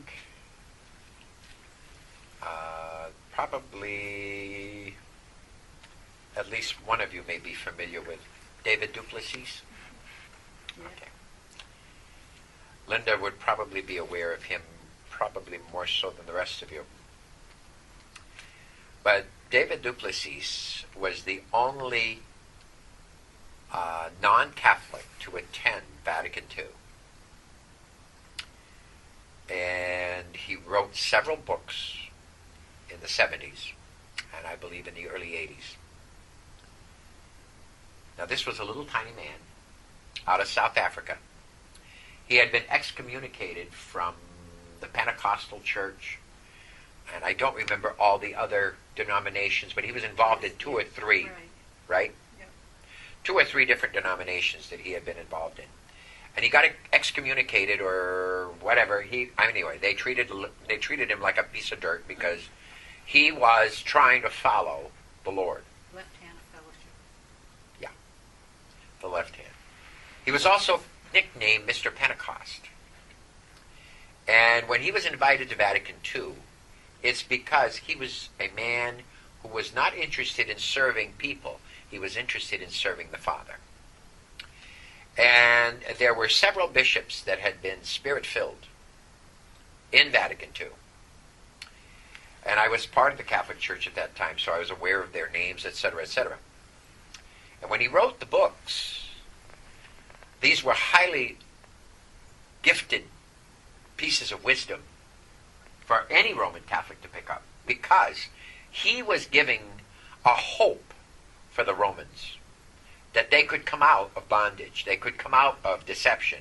uh, probably at least one of you may be familiar with David Duplessis. Yeah. Okay. Linda would probably be aware of him, probably more so than the rest of you. But David Duplessis was the only uh, non-Catholic to attend Vatican two. And he wrote several books in the seventies, and I believe in the early eighties. Now, this was a little tiny man out of South Africa. He had been excommunicated from the Pentecostal church, and I don't remember all the other denominations, but he was involved in two or three, Right. right? Yep. Two or three different denominations that he had been involved in. And he got excommunicated or whatever. He anyway, they treated they treated him like a piece of dirt because he was trying to follow the Lord, Left hand fellowship. the left hand. He was also nicknamed Mister Pentecost. And when he was invited to Vatican two, it's because he was a man who was not interested in serving people. He was interested in serving the Father. And there were several bishops that had been spirit-filled in Vatican two. And I was part of the Catholic Church at that time, so I was aware of their names, et cetera, et cetera. And when he wrote the books, these were highly gifted pieces of wisdom for any Roman Catholic to pick up, because he was giving a hope for the Romans that they could come out of bondage, they could come out of deception.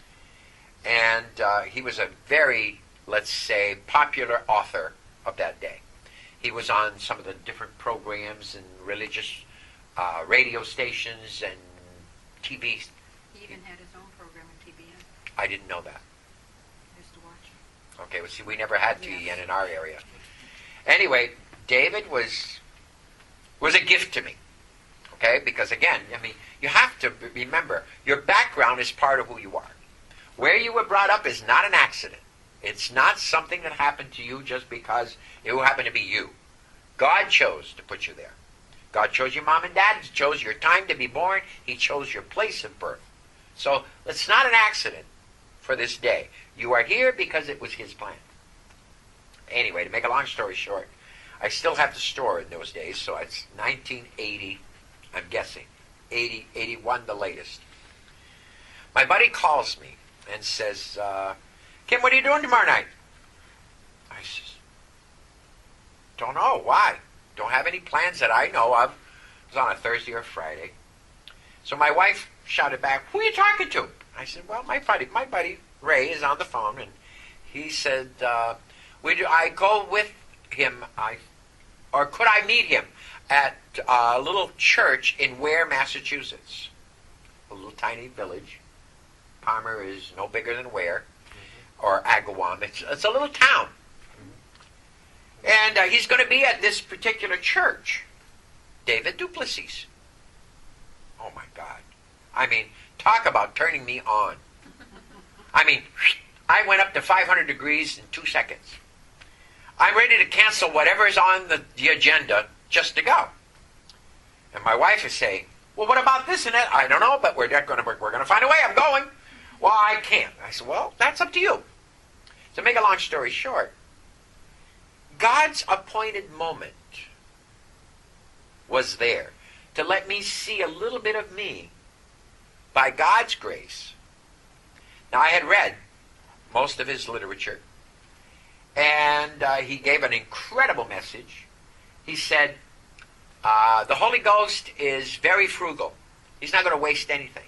And uh, he was a very, let's say, popular author of that day. He was on some of the different programs and religious uh, radio stations and T V. He even had his own program in T B N. I didn't know that. I used to watch him. Okay, well, see, we never had T V N Yes. in our area. Anyway, David was was a gift to me. Okay, because again, I mean, you have to remember, your background is part of who you are. Where you were brought up is not an accident. It's not something that happened to you just because it happened to be you. God chose to put you there. God chose your mom and dad. He chose your time to be born. He chose your place of birth. So it's not an accident for this day. You are here because it was his plan. Anyway, to make a long story short, I still have the store in those days, so it's nineteen eighty, I'm guessing, eighty, eighty-one the latest. My buddy calls me and says, uh, Kim, what are you doing tomorrow night? I says, don't know. Why? Don't have any plans that I know of. It was on a Thursday or Friday. So my wife shouted back, who are you talking to? I said, well, my buddy, my buddy Ray is on the phone, and he said, uh, would I go with him, I, or could I meet him at a little church in Ware, Massachusetts? A little tiny village. Palmer is no bigger than Ware, or Agawam. It's, it's a little town. And uh, he's going to be at this particular church. David Duplessis. Oh, my God. I mean, talk about turning me on. I mean, I went up to five hundred degrees in two seconds. I'm ready to cancel whatever is on the, the agenda just to go. And my wife is saying, well, what about this and that? I don't know, but we're going to we're going to find a way. I'm going. Well, I can't. I said, well, that's up to you. To make a long story short, God's appointed moment was there to let me see a little bit of me by God's grace. Now, I had read most of his literature, and uh, he gave an incredible message. He said, uh, the Holy Ghost is very frugal. He's not going to waste anything.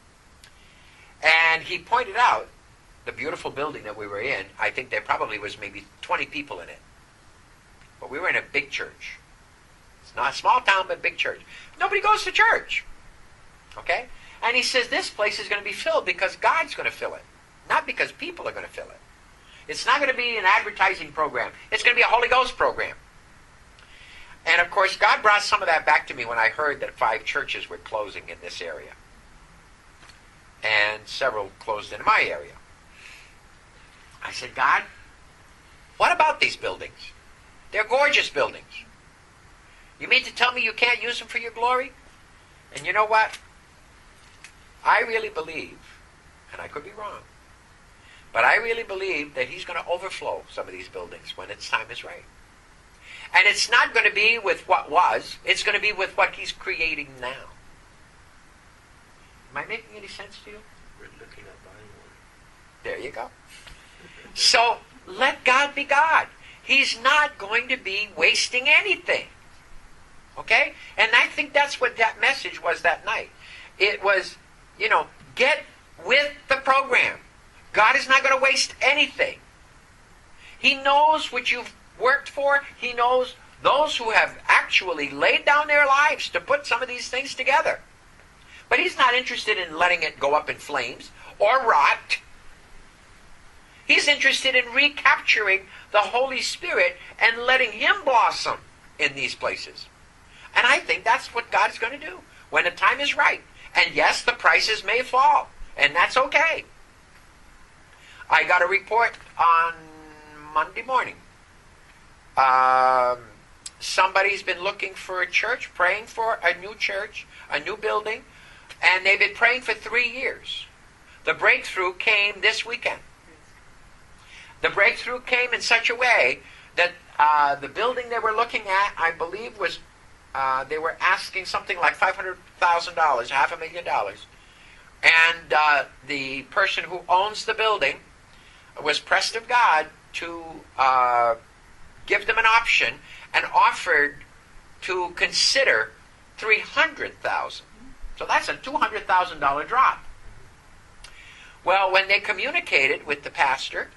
And he pointed out the beautiful building that we were in. I think there probably was maybe twenty people in it. But we were in a big church. It's not a small town, but big church. Nobody goes to church. Okay? And he says this place is going to be filled because God's going to fill it. Not because people are going to fill it. It's not going to be an advertising program. It's going to be a Holy Ghost program. And of course, God brought some of that back to me when I heard that five churches were closing in this area. And several closed in my area. I said, God, what about these buildings? They're gorgeous buildings. You mean to tell me you can't use them for your glory? And you know what? I really believe, and I could be wrong, but I really believe that he's going to overflow some of these buildings when its time is right. And it's not going to be with what was. It's going to be with what he's creating now. Am I making any sense to you? We're looking at buying one. There you go. So let God be God. He's not going to be wasting anything. Okay? And I think that's what that message was that night. It was, you know, get with the program. God is not going to waste anything. He knows what you've worked for. He knows those who have actually laid down their lives to put some of these things together. But he's not interested in letting it go up in flames or rot. He's interested in recapturing the Holy Spirit and letting him blossom in these places. And I think that's what God's going to do when the time is right. And yes, the prices may fall, and that's okay. I got a report on Monday morning. Um, somebody's been looking for a church, praying for a new church, a new building, and they've been praying for three years. The breakthrough came this weekend. The breakthrough came in such a way that uh, the building they were looking at, I believe, was uh, they were asking something like five hundred thousand dollars, half a million dollars. And uh, the person who owns the building was pressed of God to uh, give them an option and offered to consider three hundred thousand dollars. So that's a two hundred thousand dollars drop. Well, when they communicated with the pastor,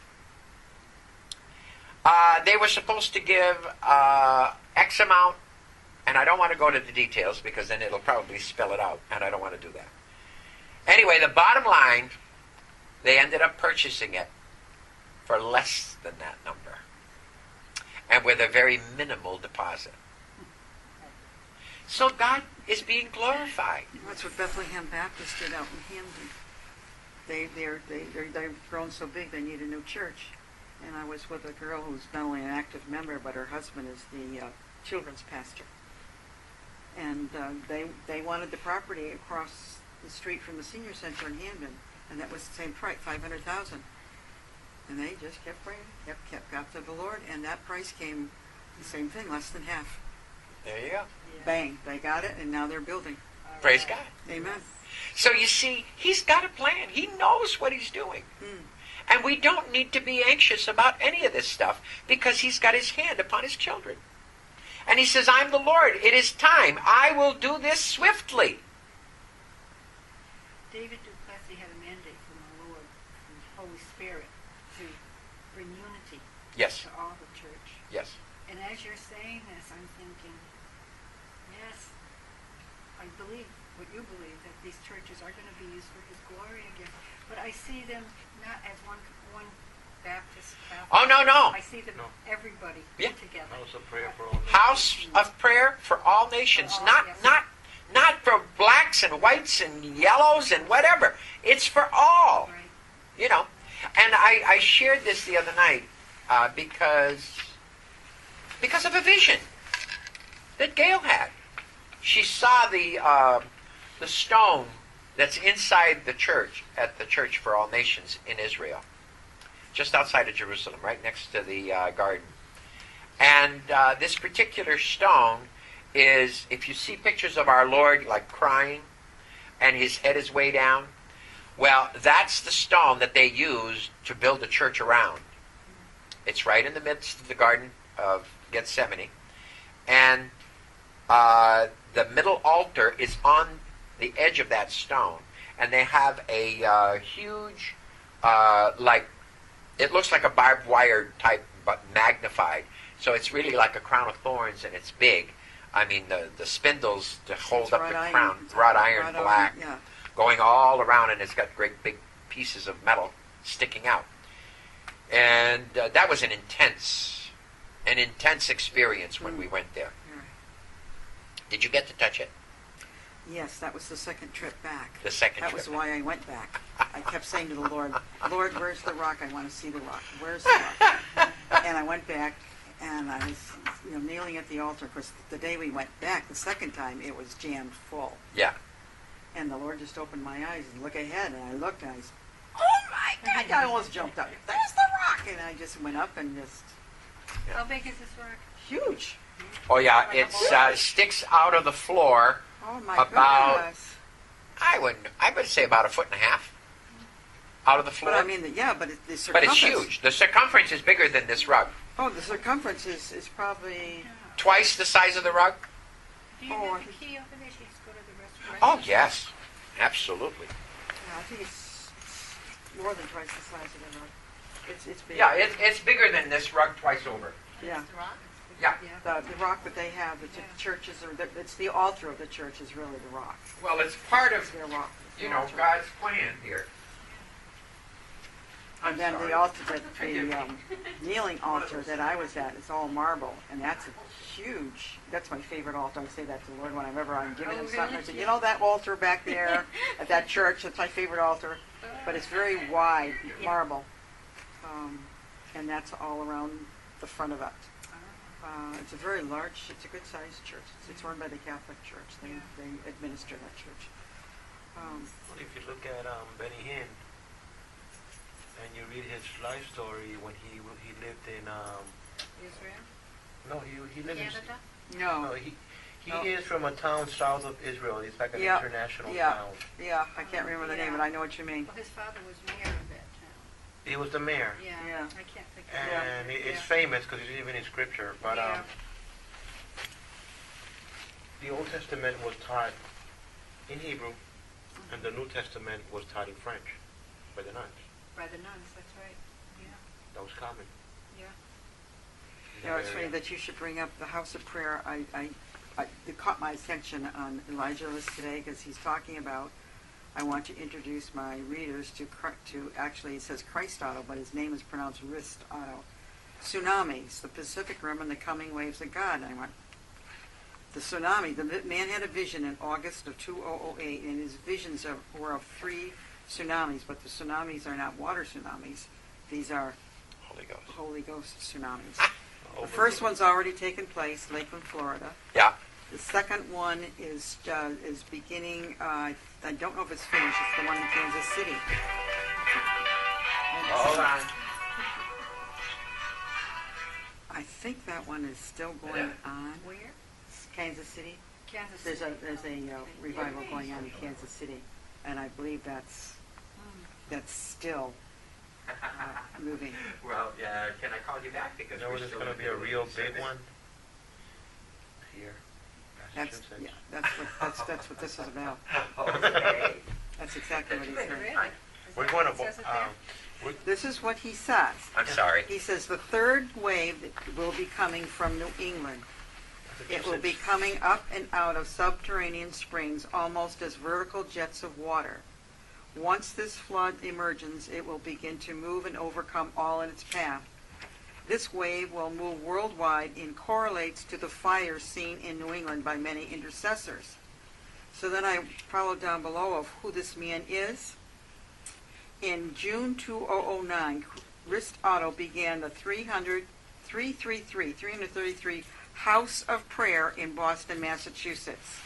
uh, they were supposed to give uh, X amount, and I don't want to go to the details because then it'll probably spell it out, and I don't want to do that. Anyway, the bottom line, they ended up purchasing it for less than that number, and with a very minimal deposit. So God is being glorified. That's what Bethlehem Baptist did out in Hamden. They, they're, they, they're, they've grown so big they need a new church. And I was with a girl who's not only an active member, but her husband is the uh, children's pastor. And uh, they they wanted the property across the street from the senior center in Hamden, and that was the same price, five hundred thousand. And they just kept praying, kept kept got to the Lord, and that price came the same thing, less than half. There you go. Yeah. Bang, they got it, and now they're building. All Praise right. God. Amen. So you see, he's got a plan. He knows what he's doing. Mm. And we don't need to be anxious about any of this stuff because he's got his hand upon his children. And he says, I'm the Lord. It is time. I will do this swiftly. David Duplessis had a mandate from the Lord, from the Holy Spirit, to bring unity Yes. to all the church. Yes. And as you're saying this, I'm thinking, yes, I believe what you believe, that these churches are going to be used for his glory again. But I see them not as one one Baptist Catholic. Oh, no, no. I see them, No. everybody Yeah. together. House of prayer for all nations. House of prayer for all nations. For all, Not, yes. not, not for blacks and whites and yellows and whatever. It's for all. Right. You know. And I, I shared this the other night uh, because because of a vision that Gail had. She saw the uh, the stone that's inside the church at the Church for All Nations in Israel, just outside of Jerusalem, right next to the uh, garden. And uh, this particular stone is, if you see pictures of our Lord like crying, and his head is way down, well, that's the stone that they used to build the church around. It's right in the midst of the Garden of Gethsemane, and uh, the middle altar is on the edge of that stone, and they have a uh, huge, uh, like, it looks like a barbed wire type, but magnified. So it's really like a crown of thorns, and it's big. I mean, the, the spindles to hold It's up wrought the iron. crown, It's wrought wrought iron iron, black, yeah. going all around, and it's got great big pieces of metal sticking out. And uh, that was an intense, an intense experience when Mm. we went there. Right. Did you get to touch it? Yes, that was the second trip back. The second That trip. was why I went back. I kept saying to the Lord, Lord, where's the rock? I want to see the rock. Where's the rock? And I went back, and I was, you know, kneeling at the altar. Of course, the day we went back, the second time, it was jammed full. Yeah. And the Lord just opened my eyes and look ahead, and I looked, and I said, oh my God! I almost jumped up. There's the rock! And I just went up and just, How big is this rock? huge. Oh yeah, it uh, sticks out of the floor. Oh my About- goodness. I would I would say about a foot and a half out of the floor. But I mean, the, yeah, but it, the But circumference. it's huge. The circumference is bigger than this rug. Oh, the circumference is, is probably, Twice the size of the rug. Do you Oh, I have the think- key over there? She just go to the restaurant. Oh yes, absolutely. yeah, I think it's, it's more than twice the size of the rock. It's, it's big. Yeah, it, it's bigger than this rug twice over. Yeah. The rock? Yeah. The, the rock that they have, the ch- Yeah. churches, are the, it's the altar of the church is really the rock. Well, it's part It's of their rock. It's you the know altar. God's plan here. I'm And then sorry. the altar, that, Forgive me. the um, kneeling altar that I was at, is all marble, and that's a huge. That's my favorite altar. I say that to the Lord whenever I'm giving Oh, him something. I really? say, you know that altar back there at that church? That's my favorite altar, but it's very wide marble, um, and that's all around the front of it. Uh, it's a very large. It's a good-sized church. It's, it's run by the Catholic Church. They Yeah. they administer that church. Um, Well, if you look at um, Benny Hinn, and you read his life story when he he lived in um, Israel? no he he lived Canada? in no, no he he Oh. is from a town south of Israel. It's like an Yeah. international Yeah. town. yeah, I can't remember the name, Yeah. but I know what you mean. Well, his father was mayor of that town. He was the mayor, Yeah. Yeah. I can't think of it. and it it's Yeah. famous because it's even in scripture. But Yeah. um, the Old Testament was taught in Hebrew, and the New Testament was taught in French by the nuns. By the nuns, that's right. Yeah. That was common. Yeah. in You know, that it's funny area. that you should bring up the house of prayer. I, I, I it caught my attention on Elijah List today because he's talking about. I want to introduce my readers to Chri- to actually it says Christ Auto, but his name is pronounced Rist Auto. Tsunamis, the Pacific Rim, and the coming waves of God. And I went. The tsunami. The vi- man had a vision in August of two thousand eight, and his visions of, were of three tsunamis. But the tsunamis are not water tsunamis; these are Holy Ghost. Holy Ghost tsunamis. Over The first the- one's already taken place, Lakeland, Florida. Yeah. The second one is uh, is beginning. Uh, I don't know if it's finished. It's the one in Kansas City. And Hold on. I think that one is still going on. Where? Kansas City. Kansas There's City. a there's a uh, revival going on in Kansas City, and I believe that's Mm. that's still uh, moving. Well, yeah. Can I call you back because You know we're there's still going in to the be a middle real of the big service? one here, That's Massachusetts. yeah. That's what that's that's what this is about. Okay. That's exactly what he said. Really? Is We're that going what to. it says it Um, there? we're, This is what he says. I'm sorry. He says the third wave will be coming from New England. It will be coming up and out of subterranean springs almost as vertical jets of water. Once this flood emerges, it will begin to move and overcome all in its path. This wave will move worldwide and correlates to the fire seen in New England by many intercessors. So then I followed down below of who this man is. In June two thousand nine, Rist Auto began the three hundred, three thirty-three, three thirty-three House of Prayer in Boston, Massachusetts.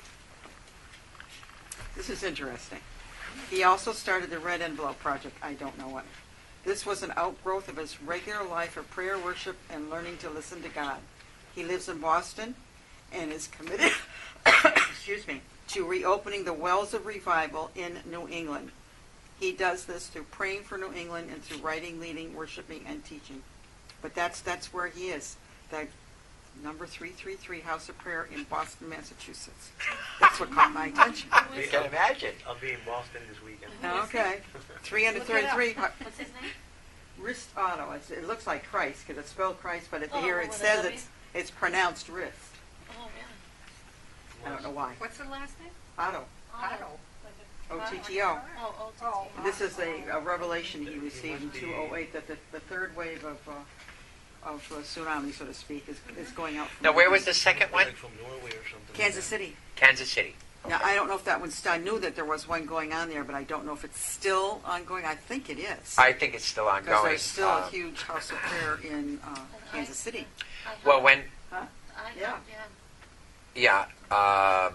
This is interesting. He also started the Red Envelope Project. I don't know what. This was an outgrowth of his regular life of prayer, worship, and learning to listen to God. He lives in Boston and is committed, excuse me, to reopening the wells of revival in New England. He does this through praying for New England and through writing, leading, worshiping, and teaching. But that's that's where he is. That number three thirty-three House of Prayer in Boston, Massachusetts. That's what caught my attention. You can imagine. I'll be in Boston this weekend. Okay, three Look it up. thirty-three. What's his name? Wrist Auto. It's, it looks like Christ because it's spelled Christ, but it, Oh, here it with a says W? it's it's pronounced wrist. Oh, really? I don't know why. What's the last name? Auto. Otto. O T T O. Oh, oh, Oh. oh. This is a, a revelation he received in two thousand eight that the, the third wave of uh, of a tsunami, so to speak, is, is going out. From Now, where was the second one? Like from Norway or something. Kansas like that. City. Kansas City. Now, I don't know if that one's still, I knew that there was one going on there, but I don't know if it's still ongoing. I think it is. I think it's still Because ongoing. there's still Um, a huge house of prayer in uh, Kansas City. I well, hope- when Huh? I yeah. hope, yeah. yeah, um,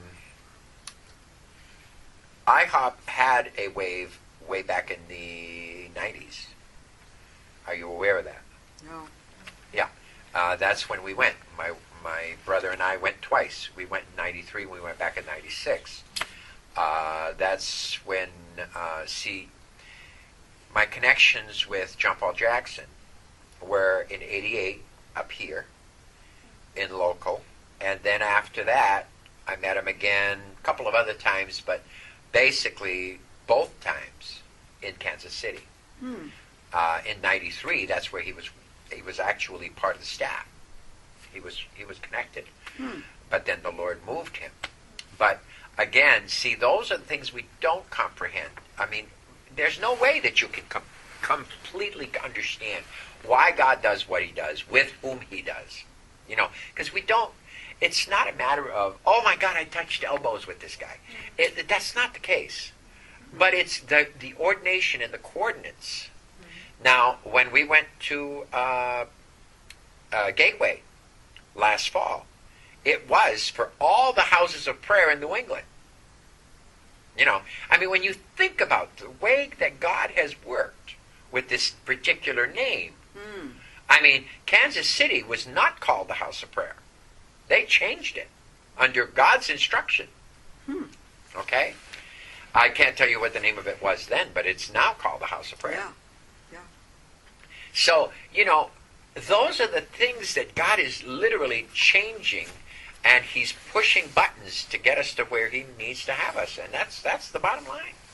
IHOP had a wave way back in the nineties. Are you aware of that? No. Uh, that's when we went. My my brother and I went twice. We went in ninety-three. We went back in ninety-six. Uh, that's when, uh, see, my connections with John Paul Jackson were in eighty-eight up here in local. And then after that, I met him again a couple of other times, but basically both times in Kansas City. Hmm. Uh, in ninety-three, that's where he was. He was actually part of the staff. He was he was connected, Hmm. but then the Lord moved him. But again, see, those are the things we don't comprehend. I mean, there's no way that you can com- completely understand why God does what He does with whom He does. You know, because we don't. It's not a matter of, oh my God, I touched elbows with this guy. It, that's not the case. But it's the the ordination and the coordinates. Now, when we went to uh, uh, Gateway last fall, it was for all the houses of prayer in New England. You know, I mean, when you think about the way that God has worked with this particular name, Hmm. I mean, Kansas City was not called the House of Prayer. They changed it under God's instruction. Hmm. Okay? I can't tell you what the name of it was then, but it's now called the House of Prayer. Yeah. So, you know, those are the things that God is literally changing, and He's pushing buttons to get us to where He needs to have us, and that's that's the bottom line.